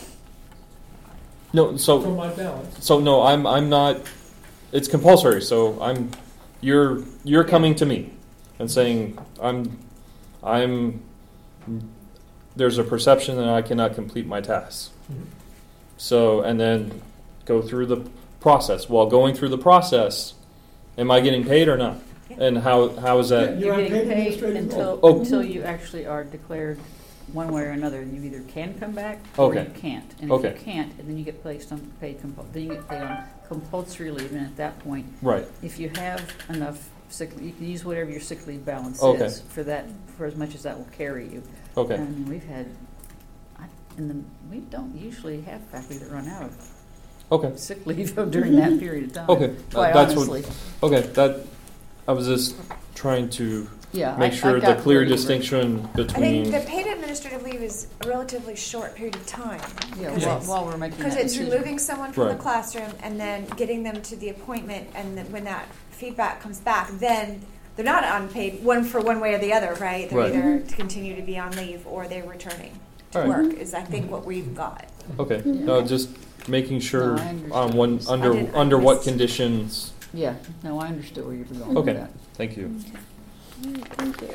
No, so. from my balance. So no, I'm I'm not. It's compulsory. So I'm. You're you're coming to me, and saying I'm, I'm. There's a perception that I cannot complete my tasks. Mhm. So and then go through the process. While going through the process, am I getting paid or not? And how how is that? You're You're on getting paid paid administrative until, leave. Oh. until you actually are declared one way or another. You either can come back or Okay. you can't. And if Okay. you can't, and then you get placed on paid compul, then you get paid on compulsory leave. And at that point, Right. if you have enough sick, you can use whatever your sick leave balance Okay. is for that, for as much as that will carry you. Okay. And we've had, I, and the, we don't usually have faculty that run out of Okay. sick leave during that period of time. Okay. Uh, Quite that's what- honestly. Okay. That. I was just trying to Yeah. make I- sure I the got clear where you were- distinction I think between. the paid administrative leave is a relatively short period of time. Yeah, Because while, it's- while we're making Because that it's decision. removing someone from Right. the classroom and then getting them to the appointment, and then when that feedback comes back, then they're not unpaid one for one way or the other, right? They're Right. either to continue to be on leave or they're returning to All right. work. Is I think what we've got. Okay. No, just making sure No, I understand. on one I under didn't- I under what missed- conditions. Yeah, no, I understood where you were going Okay. with that. Thank you. Mm, Thank you.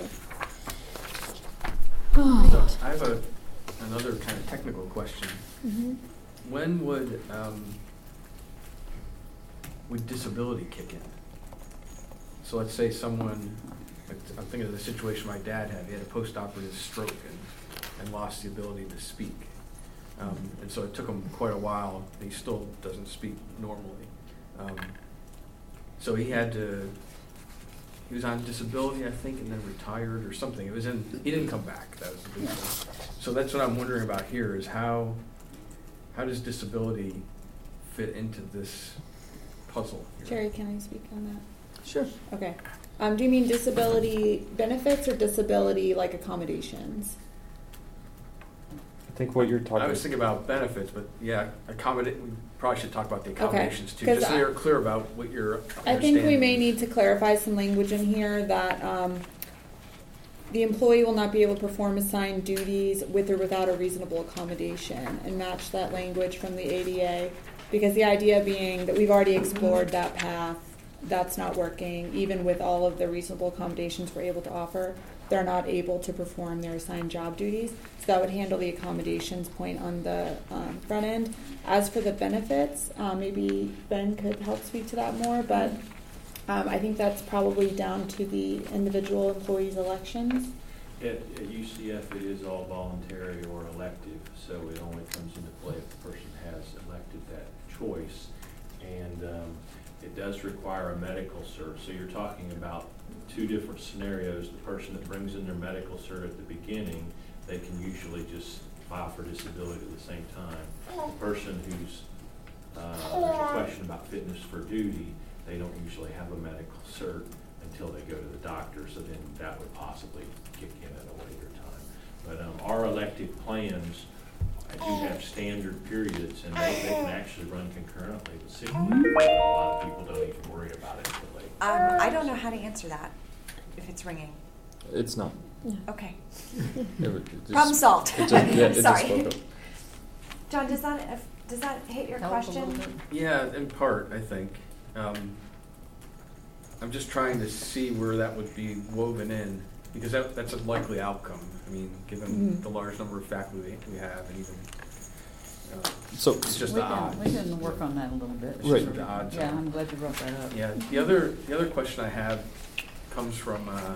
So I have a, another kind of technical question. Mhm. When would, um, would disability kick in? So let's say someone, like, I'm thinking of the situation my dad had. He had a post-operative stroke and, and lost the ability to speak. Um, and so it took him quite a while. He still doesn't speak normally. Um, so he had to, he was on disability, I think, and then retired or something. It was in, he didn't come back. That was the big thing. So that's what I'm wondering about here is how, how does disability fit into this puzzle here? Jerry, can I speak on that? Sure. Okay. Um, do you mean disability benefits or disability like accommodations? I think what you're talking. I was thinking about benefits, but yeah, accommodate, we probably should talk about the Okay, accommodations too, 'cause just so I- you're clear about what your I think we may understanding need is. to clarify some language in here that um, the employee will not be able to perform assigned duties with or without a reasonable accommodation and match that language from the A D A. Because the idea being that we've already explored that path, that's not working. Even with all of the reasonable accommodations we're able to offer, they're not able to perform their assigned job duties. So that would handle the accommodations point on the um, front end. As for the benefits, uh, maybe Ben could help speak to that more, but um, I think that's probably down to the individual employee's elections. At, at U C F, it is all voluntary or elective, so it only comes into play if the person has elected that choice. And um, it does require a medical cert. So you're talking about two different scenarios. The person that brings in their medical cert at the beginning, they can usually just file for disability at the same time. The person who's, uh, there's a question about fitness for duty, they don't usually have a medical cert until they go to the doctor, so then that would possibly kick in at a later time. But um, our elective plans, I do have standard periods, and they, they can actually run concurrently with sick leave. A lot of people don't even worry about it until they. Um, I don't know how to answer that if it's ringing. It's not. Okay. It would- it just- Problem solved. It just, yeah, it just Sorry. spoke up. John, does that does that hit your Help a little question? bit. Yeah, in part, I think. Um, I'm just trying to see where that would be woven in, because that, that's a likely outcome. I mean, given Mhm. the large number of faculty we have, and even, uh, So, it's just we odd. can, we can work on that a little bit. It's just the odd Yeah, zone. I'm glad you brought that up. Yeah, the other, the other question I have comes from uh,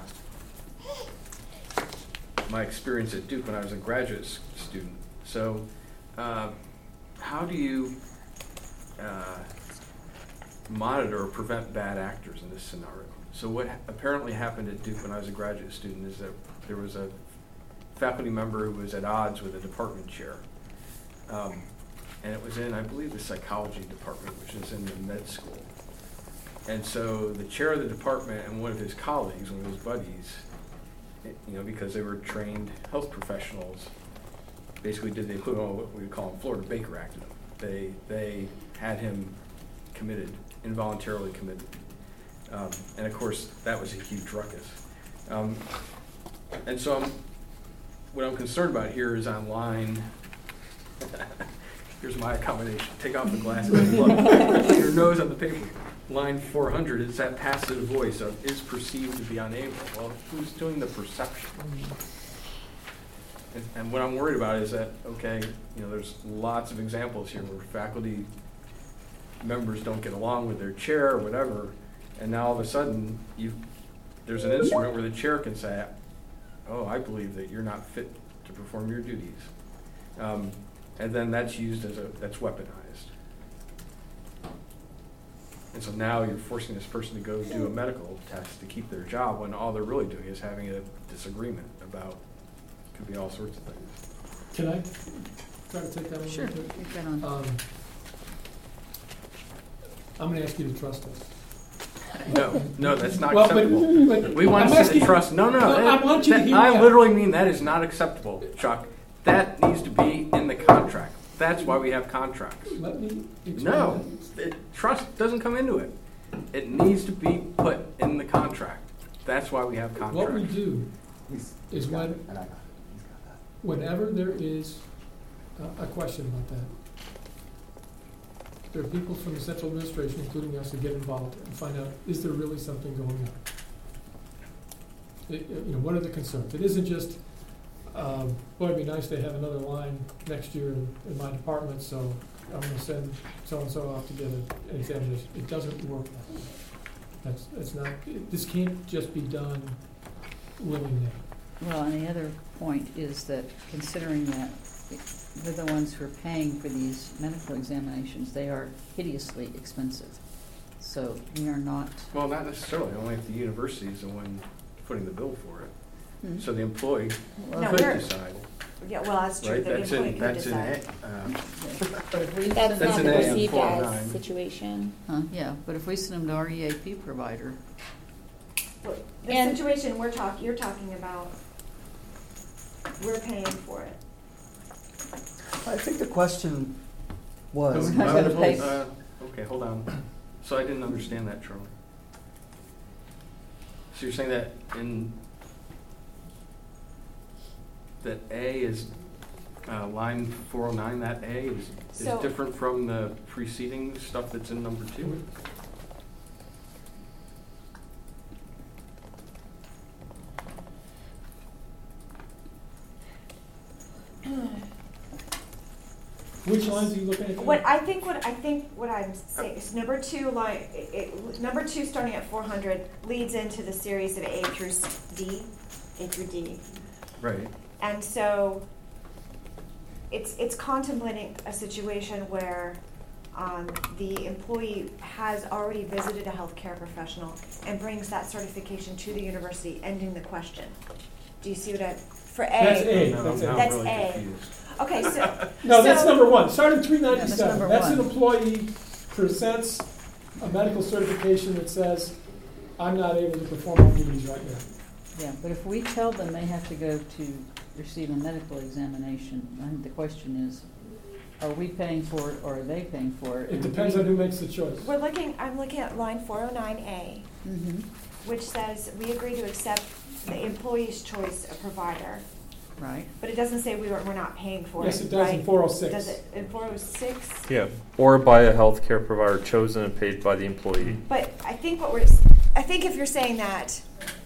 my experience at Duke when I was a graduate s- student. So, uh, how do you uh, monitor or prevent bad actors in this scenario? So what ha- apparently happened at Duke when I was a graduate student is that there was a faculty member who was at odds with a department chair. Um, and it was in, I believe, the psychology department, which is in the med school. And so the chair of the department and one of his colleagues, one of his buddies, it- you know, because they were trained health professionals, basically did the equivalent of what we would call in Florida Baker Acted him. They, they had him committed, involuntarily committed. Um, and of course, that was a huge ruckus. Um, and so I'm, what I'm concerned about here is on line, here's my accommodation, take off the glasses and look, put your nose on the paper. Line four hundred is that passive voice of is perceived to be unable. Well, who's doing the perception? And, and what I'm worried about is that, okay, you know, there's lots of examples here where faculty members don't get along with their chair or whatever, and now all of a sudden, you, there's an instrument where the chair can say, oh, I believe that you're not fit to perform your duties. Um, and then that's used as a, that's weaponized. And so now you're forcing this person to go do a medical test to keep their job when all they're really doing is having a disagreement about, could be all sorts of things. Can I try to take that one? Sure, real quick? take that on. Um, I'm going to ask you to trust us. No, no, that's not Well, but- acceptable. but We want I'm to sit asking- and trust, no, no, no. No, that- I want you to that- hear me I out. literally mean that is not acceptable, Chuck. That needs to be in the contract. That's why we have contracts. Let me explain. No, that. it, trust doesn't come into it. It needs to be put in the contract. That's why we have contracts. What we do He's, is he's got when, it, and I got it. He's got that. whenever there is a, a question about that, there are people from the central administration, including us, that get involved and find out, is there really something going on? It- it- you know, what are the concerns? It isn't just, um, boy, it'd be nice to have another line next year in, in my department, so I'm gonna send so-and-so off to get an examination. It doesn't work that way. That's, that's not, it- this can't just be done willy-nilly. Well, and the other point is that considering that they're the ones who are paying for these medical examinations, they are hideously expensive. So we are not. Well, not necessarily. Only if the university is the one putting the bill for it. Hmm. So the employee Well, No, could we're- decide, Yeah, well, that's true, right? the That's employee in, could that's in decide. A. Um, But if we That's send That's not an the A on perceived four oh as nine. situation. Huh, yeah, but if we send them to our E A P provider, Well, The And- situation we're talking, you're talking about, we're paying for it. I think the question was. We're not gonna pay- uh, okay, hold on. So I didn't understand that, Charlie. So you're saying that in that A is uh, line four oh nine. That A is, is So- different from the preceding stuff that's in number two. Which lines are you looking at? What I think, what I think, what I'm saying is number two line, it, it, number two starting at four hundred leads into the series of A through D, A through D, Right. and so it's it's contemplating a situation where um, the employee has already visited a healthcare professional and brings that certification to the university, ending the question. Do you see what I for A? That's A. No, That's now A. I'm That's really A. confused. Okay, so No, that's so- number one. Starting three Yeah, that's ninety-seven. number That's an one. employee presents a medical certification that says, I'm not able to perform my duties right now. yeah, but if we tell them they have to go to receive a medical examination, I think the question is, are we paying for it or are they paying for it? It depends on who makes the choice. we're looking. I'm looking at line four oh nine A. Mm-hmm. which says we agree to accept the employee's choice of provider. right? But it doesn't say we were, we're not paying for Yes, it, it does in right? four oh six. Does it in four oh six? Yeah, or by a healthcare provider chosen and paid by the employee. But I think what we're, I think if you're saying that,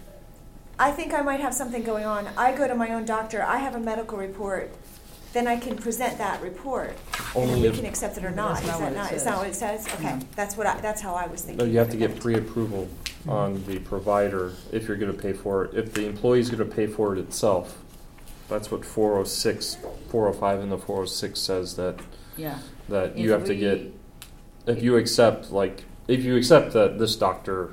I think I might have something going on. I go to my own doctor, I have a medical report, then I can present that report. And Only we if- can accept it or not. That's Is not that what it not, is says. that what it says? Okay, No. that's what I, that's how I was thinking. No, you have to of get it. pre-approval on the provider if you're going to pay for it. If the employee's going to pay for it itself, that's what four oh six, four oh five and the four oh six says, that Yeah. that you If have to we- get, if you accept, like, if you accept that this doctor,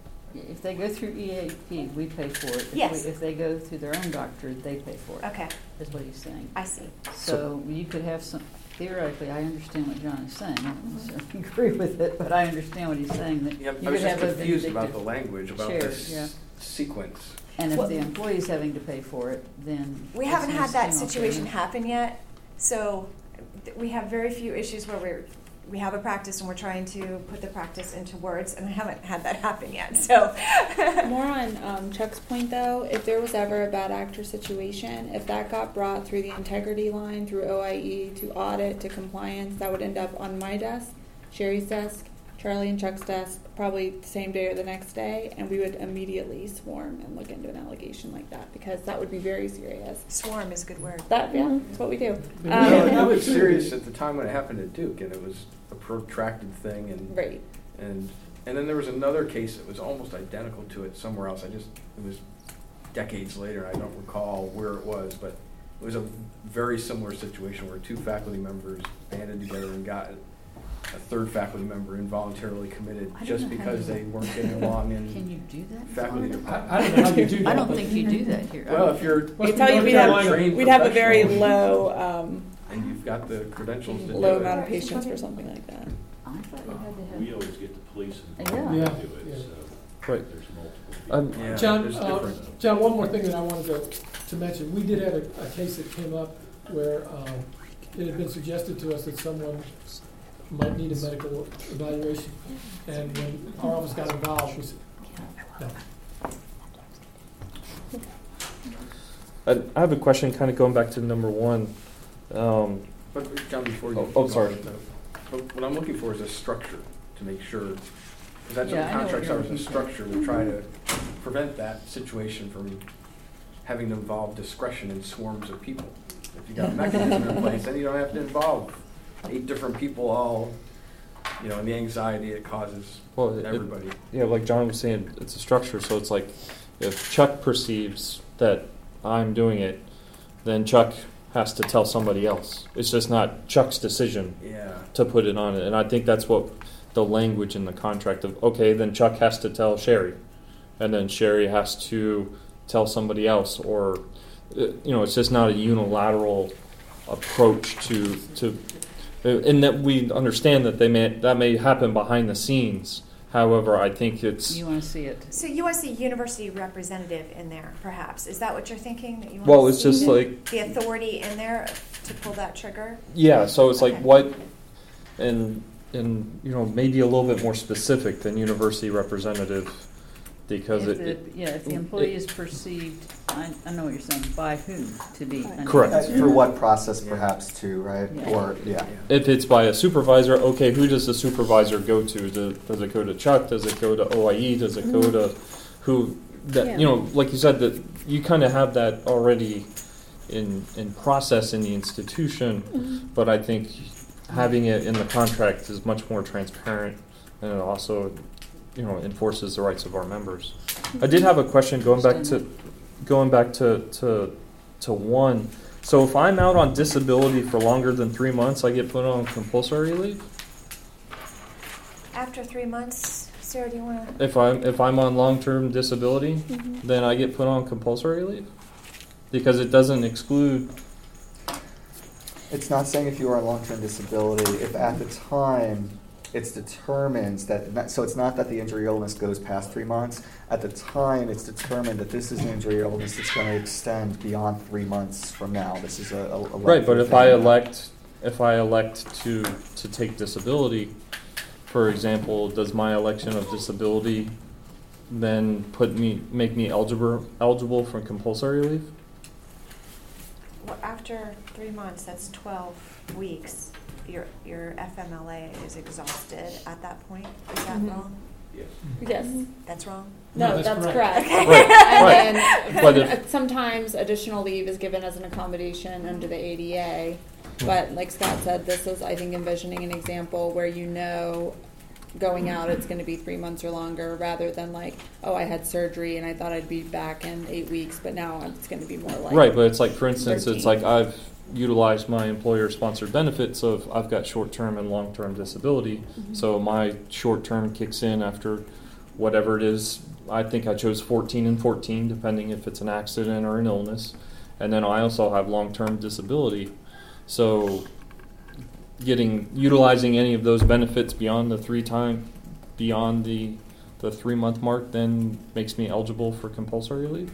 If they go through E A P, we pay for it. If we- Yes. If they go through their own doctor, they pay for it. Okay, Is what he's saying. I see. So you could have some, theoretically, I understand what John is saying. I don't necessarily agree with it, but I understand what he's saying, that Yeah, you I was could just have a confused about the vindictive. language, about share, this yeah. sequence. And if Well- the employee's having to pay for it, then. We it's haven't no had that skin off situation their- happen yet, so th- we have very few issues where we're, we have a practice and we're trying to put the practice into words, and I haven't had that happen yet, so. More on um, Chuck's point, though, if there was ever a bad actor situation, if that got brought through the integrity line, through O I E, to audit, to compliance, that would end up on my desk, Sherry's desk, Charlie and Chuck's desk, probably the same day or the next day, and we would immediately swarm and look into an allegation like that, because that would be very serious. Swarm is a good word. That, yeah, that's what we do. But Um, No, Yeah. it was serious at the time when it happened at Duke, and it was a protracted thing, and Right. and and then there was another case that was almost identical to it somewhere else. I just, it was decades later. I don't recall where it was, but it was a very similar situation where two faculty members banded together and got a third faculty member involuntarily committed I don't just know how because you- they weren't getting along Can in you do that? in faculty Florida? department. I, I don't know how you do that. I don't but- think you do that here. Well, if you're Must I be can tell you, North we'd have, Carolina. trained we'd have a very professional. low, um, and you've got the credentials to do low it. amount of patients for something like that. I thought you had We to have. always get the police Yeah. involved Yeah. to do Yeah. it, so right? there's multiple Um, people. Yeah, John, there's uh, different. John, one more thing that I wanted to, to mention. We did have a, a case that came up where um, it had been suggested to us that someone might need a medical evaluation. And when our office got involved, we said, no. I I have a question, kind of going back to number one. Um, But, John, before you. Oh, keep oh, going sorry. with that, But what I'm looking for is a structure to make sure, because that's what Yeah, the I know what contracts you're are, is a looking for. structure to try to prevent that situation from having to involve discretion in swarms of people. If you got a mechanism in place, then you don't have to involve eight different people all, you know, and the anxiety it causes well, it- everybody. yeah, like John was saying, it's a structure. So it's like if Chuck perceives that I'm doing it, then Chuck has to tell somebody else. It's just not Chuck's decision Yeah. to put it on it. And I think that's what the language in the contract of, okay, then Chuck has to tell Sherry, and then Sherry has to tell somebody else, or, uh, you know, it's just not a unilateral approach to, to, uh, in that we understand that they may, that may happen behind the scenes. However, I think it's, You want to see it. So you want to see university representative in there, perhaps? Is that what you're thinking? That you want well, to it's see just like, the authority in there to pull that trigger? yeah, so it's like Okay. what, and, and, you know, maybe a little bit more specific than university representative, because If it, the, it yeah, if the employee is perceived, I, I know what you're saying, by whom to be. an Correct. Uh, officer. For what process, Yeah. perhaps, too, right? Yeah. Or, yeah. if it's by a supervisor, okay, who does the supervisor go to? Does, does it go to Chuck? Does it go to O I E? Does it go to who? That Yeah. you know, like you said, that you kind of have that already in in process in the institution. But I think having it in the contract is much more transparent, and it also, you know, enforces the rights of our members. I did have a question going back to going back to to to one. So if I'm out on disability for longer than three months, I get put on compulsory leave. After three months, Sarah, do you want to? If I'm if I'm on long-term disability, Mm-hmm. then I get put on compulsory leave because it doesn't exclude. It's not saying if you are on long-term disability, if at the time it's determined that, that- so it's not that the injury illness goes past three months. At the time, it's determined that this is an injury illness that's going to extend beyond three months from now. This is a, a, a Right, but lengthy if I thing. elect if I elect to to take disability, for example, does my election of disability then put me make me eligible eligible for compulsory leave? after three months, that's twelve weeks, your, your F M L A is exhausted at that point. Is that Mhm. wrong? Yes. Yes. That's wrong? No, No, that's that's correct. correct. Right, right. And then But if- sometimes additional leave is given as an accommodation under the A D A. But like Scott said, this is, I think, envisioning an example where you know going out it's going to be three months or longer rather than like, oh, I had surgery and I thought I'd be back in eight weeks, but now it's going to be more like. Right, but it's like, for instance, it's thirteen. like I've utilized my employer-sponsored benefits of I've got short-term and long-term disability. Mm-hmm. So my short-term kicks in after whatever it is. I think I chose fourteen and fourteen, depending if it's an accident or an illness. And then I also have long-term disability. So getting utilizing any of those benefits beyond the three time beyond the the three month mark then makes me eligible for compulsory leave.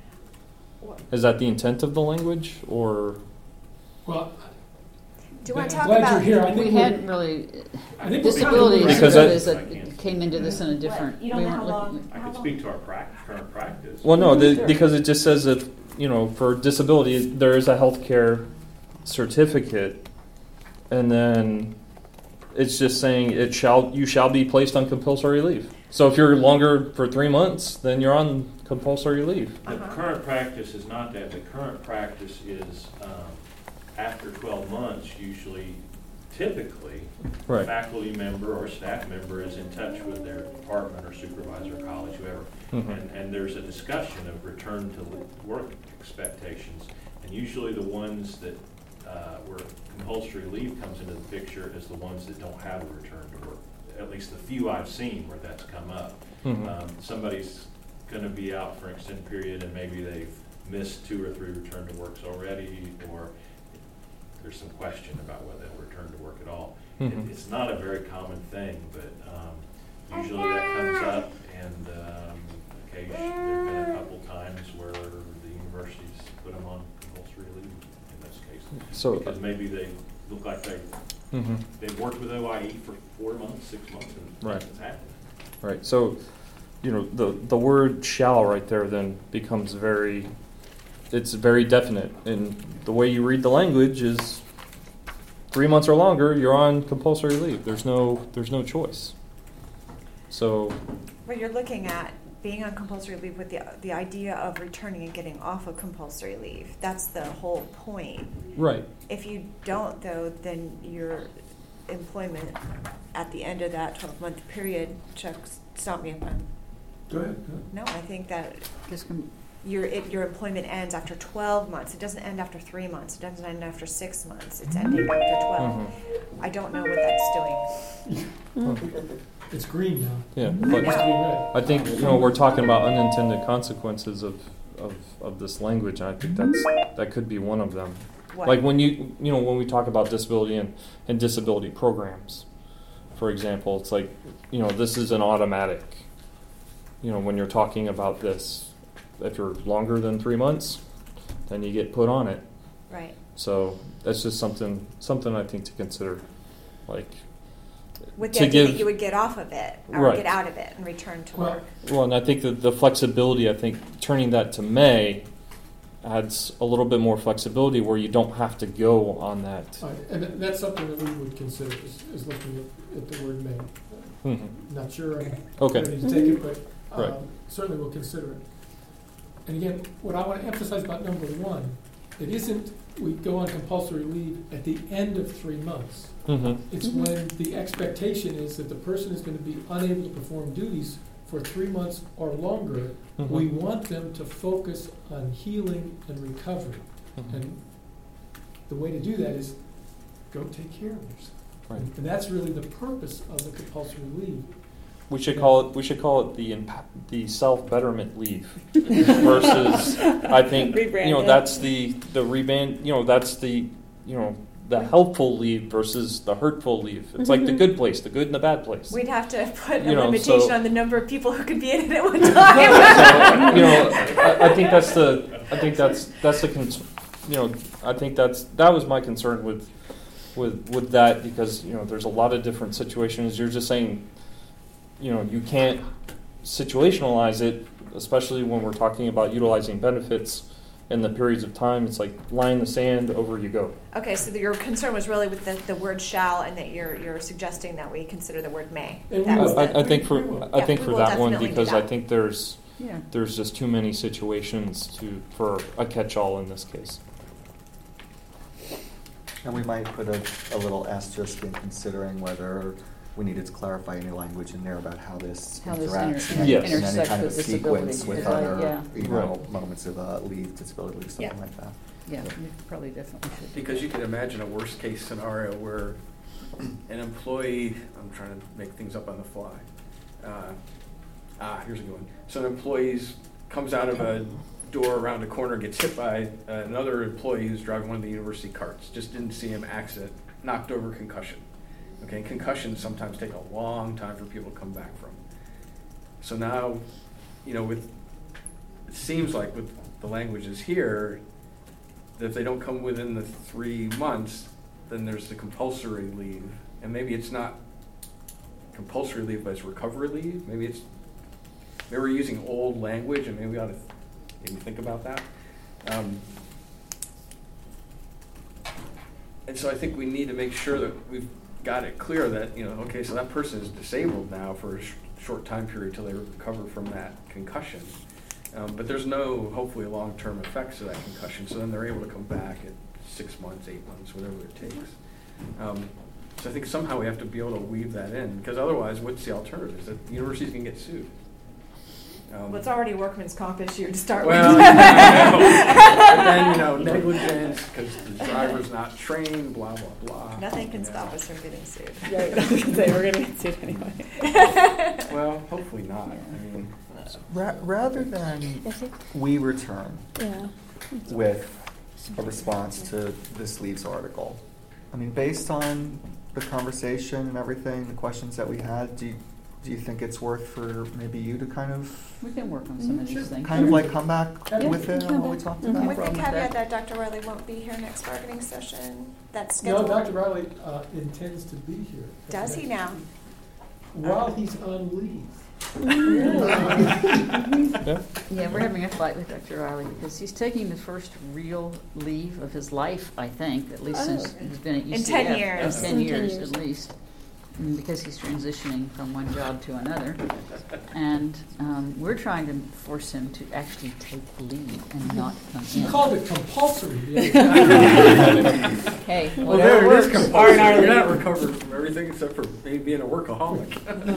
Is that the intent of the language, or Well, Do you want to I'm talk glad about? you're here. I think We we're- hadn't really, I think we're disability kind of Because is, that- is a, came into this in a different. You don't we know weren't how looking- long? I how could long? speak to our prac, current practice. well, no, the, Sure. because it just says that, you know, for disability there is a health care certificate, and then it's just saying it shall you shall be placed on compulsory leave. So if you're longer for three months, then you're on compulsory leave. The Uh-huh. current practice is not that. The current practice is um, after twelve months, usually, typically, a Right. faculty member or staff member is in touch with their department or supervisor, college, whoever, Mhm. and, and there's a discussion of return to li- work expectations. And usually the ones that, uh, where compulsory leave comes into the picture is the ones that don't have a return to work. At least the few I've seen where that's come up. Mhm. Um, somebody's going to be out for an extended period and maybe they've missed two or three return to works already, or there's some question about whether they'll return to work at all. Mhm. It, it's not a very common thing, but um, usually that comes up, and um, occasionally there have been a couple times where the universities put them on compulsory leave in those cases. So, uh, Because maybe they look like they, mhm. they've worked with O I E for four months, six months, and Right. nothing's happened. Right. So, you know, the the word "shall" right there then becomes very, it's very definite, and the way you read the language is three months or longer, you're on compulsory leave. There's no there's no choice. So, Well, you're looking at being on compulsory leave with the the idea of returning and getting off of compulsory leave. That's the whole point. right. If you don't, though, then your employment at the end of that twelve-month period, Chuck, stop me if I'm, Go ahead. go ahead. no, I think that Just com- your, it, your employment ends after twelve months. It doesn't end after three months. It doesn't end after six months. It's ending after twelve. Mhm. I don't know what that's doing. It's green now. Yeah. It But used to be red. I think, you know, we're talking about unintended consequences of, of, of this language, and I think that's that could be one of them. What? Like when you you know when we talk about disability and, and disability programs, for example, it's like, you know, this is an automatic. You know, when you're talking about this, if you're longer than three months, then you get put on it. Right. So that's just something something I think to consider. Like, With the to idea give- that you would get off of it or Right. get out of it and return to Well, work. well, and I think that the flexibility, I think turning that to May adds a little bit more flexibility where you don't have to go on that. All right, and that- that's something that we would consider, is, is looking at, at the word may. Mhm. Not sure I'm Okay. ready to take it, but um, Right. certainly we'll consider it. And again, what I want to emphasize about number one, it isn't we go on compulsory leave at the end of three months. Mhm. It's when the expectation is that the person is going to be unable to perform duties for three months or longer. Mhm. We want them to focus on healing and recovery. Mhm. And the way to do that is go take care of yourself. Right. And that's really the purpose of the compulsory leave. We should call it. We should call it the impa- the self betterment leave versus. I think you know Rebranded. that's the the reband. You know that's the you know the helpful leave versus the hurtful leave. It's like the good place, the good and the bad place. We'd have to put a You know, limitation so- on the number of people who could be in it at one So, time. you know, I, I think that's the. I think that's that's the. Con- you know, I think that's that was my concern with, with with that because you know there's a lot of different situations. You're just saying, you know, you can't situationalize it, especially when we're talking about utilizing benefits and the periods of time, it's like line in the sand, over you go. Okay, so the, your concern was really with the, the word shall, and that you're you're suggesting that we consider the word may. And That we was will. I, the- I think for I Yeah, think we for will that one definitely do because I that. think there's Yeah. there's just too many situations to for a catch-all in this case. And we might put a, a little asterisk in considering whether we needed to clarify any language in there about how this How this interacts inter- in Yes. any- in any intersects kind of with a disability, sequence with because I- other, yeah. you know, Right. moments of uh, leave, disability leave, something Yeah. like that. Yeah, we probably definitely should. do Because that. you can imagine a worst case scenario where an employee, I'm trying to make things up on the fly. Uh, ah, here's a good one. So an employee comes out of a door around a corner, gets hit by another employee who's driving one of the university carts. Just didn't see him, accident, knocked over, concussion. Okay, concussions sometimes take a long time for people to come back from. So now, you know, with it seems like with the languages here, that if they don't come within the three months, then there's the compulsory leave. And maybe it's not compulsory leave, but it's recovery leave. Maybe it's, maybe we're using old language, and maybe we ought to maybe think about that. Um, and so I think we need to make sure that we've got it clear that, you know, okay, so that person is disabled now for a sh- short time period till they recover from that concussion. Um, but there's no, hopefully, long-term effects of that concussion, so then they're able to come back at six months, eight months, whatever it takes. Um, so I think somehow we have to be able to weave that in, because otherwise, what's the alternative? Is that the universities can get sued. Um, Well, it's already a workman's comp issue to start well, with. but then, you know, negligence, because the driver's not trained, blah, blah, blah. Nothing can Yeah. stop us from getting sued. Yeah, I was gonna say, we're gonna get sued anyway. Well, hopefully not. I mean, Ra- rather than we return Yeah. with a response to this Leaves article, I mean, based on the conversation and everything, the questions that we had, do you, do you think it's worth for maybe you to kind of, We can work on some of these things. kind of like come back Yeah. with it on what we talked Mhm. about? With the problem with caveat that. that Doctor Riley won't be here next bargaining session, that's No, scheduled. Doctor Riley uh, intends to be here. Does he now? While he's on leave. Yeah. Yeah, we're having a fight with Doctor Riley because he's taking the first real leave of his life, I think, at least since Oh. he's been at U C F. In ten years. In ten In ten years, years. at least. And because he's transitioning from one job to another. And um, we're trying to force him to actually take leave and not come She in. called it compulsory the other time. Hey, well, whatever there it is works. compulsory. R and R You're not leave. recovered from everything except for maybe being a workaholic.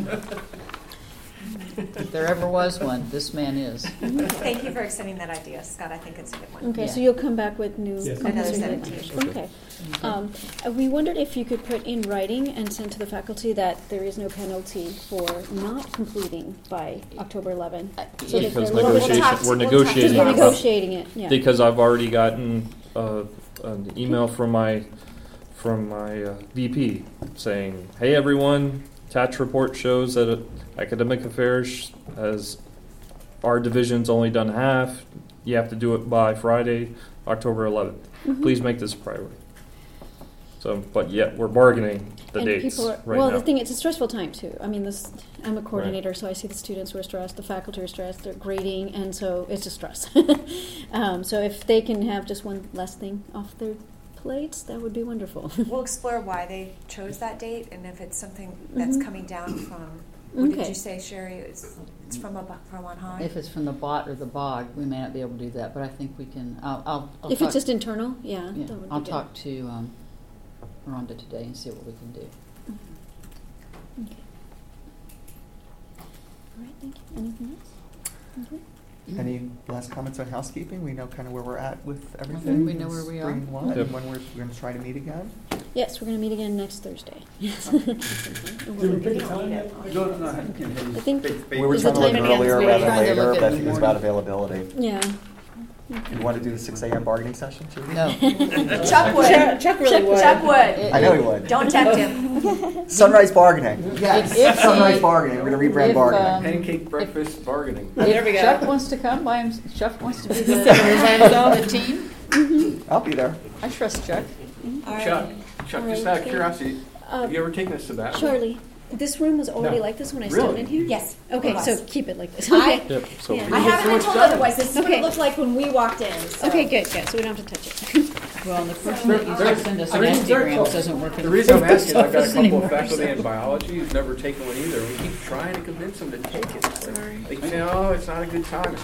If there ever was one, this man is. Thank you for extending that idea, Scott. I think it's a good one. Okay, Yeah. so you'll come back with new Yes. Another compulsory- seventeen. Okay. Um, uh, we wondered if you could put in writing and send to the faculty that there is no penalty for not completing by October eleventh. So that If- they're Because a little bit- negotiation, talk- we're we'll talk Because negotiating. we're Yes. negotiating it, yeah. Because I've already gotten uh, an email from my from my uh, V P saying, "Hey everyone, T A Ch report shows that uh, academic affairs has our division's only done half. You have to do it by Friday, October eleventh. Mhm. Please make this a priority." So, but yet we're bargaining the And dates people are, right well, now. the thing, it's a stressful time too. I mean, this, I'm a coordinator, so I see the students who are stressed, the faculty are stressed, they're grading, and so it's a stress. um, so if they can have just one less thing off their plates, that would be wonderful. We'll explore why they chose that date and if it's something that's Mhm. coming down from, what did Okay. you say, Sherry? It's, it's from, a, from on high? If it's from the bot or the bog, we may not be able to do that, but I think we can, I'll, I'll. I'll If talk- it's just internal, yeah, Yeah, that would be I'll good. talk to um, Rhonda today and see what we can do. Okay. All right, thank you. Anything else? Okay. Any last comments on housekeeping? We know kind of where we're at with everything. think we know where we are. Bringing what, Yep. and when we're, we're going to try to meet again. Yes, we're going to meet again next Thursday. Yes. Did we pick a time yet? I think, We were Is trying the to look time- earlier we were rather than trying to later, look at but I the think it's morning. about availability. yeah. You want to do the six a.m. bargaining session too? No. Chuck would. Chuck, Chuck really would. Chuck would. I know he would. Don't tempt him. Sunrise bargaining. Yes. If he- Sunrise bargaining. We're going to rebrand if, bargaining. um, Pancake breakfast bargaining. There we If go. Chuck wants to come by him, Chuck wants to be the, By himself. the team, I'll be there. I trust Chuck. Chuck, Chuck, just out of curiosity, Uh, have you ever taken a sabbatical? Charlie. This room was already No. like this when I Really? stepped in here? Yes. Okay, it was. so keep it like this. I- Okay. Yep, so. Yeah. I haven't been told otherwise. This is what Okay. it looked like when we walked in. So. Okay, good, good, so we don't have to touch it. Well, and the person that used to send us I mean, they're magnograms close. doesn't work in The reason I'm asking is I've got a office couple anymore, of faculty so- in biology who's never taken one either. We keep trying to convince them to take it. It's like, like, no, it's not a good time.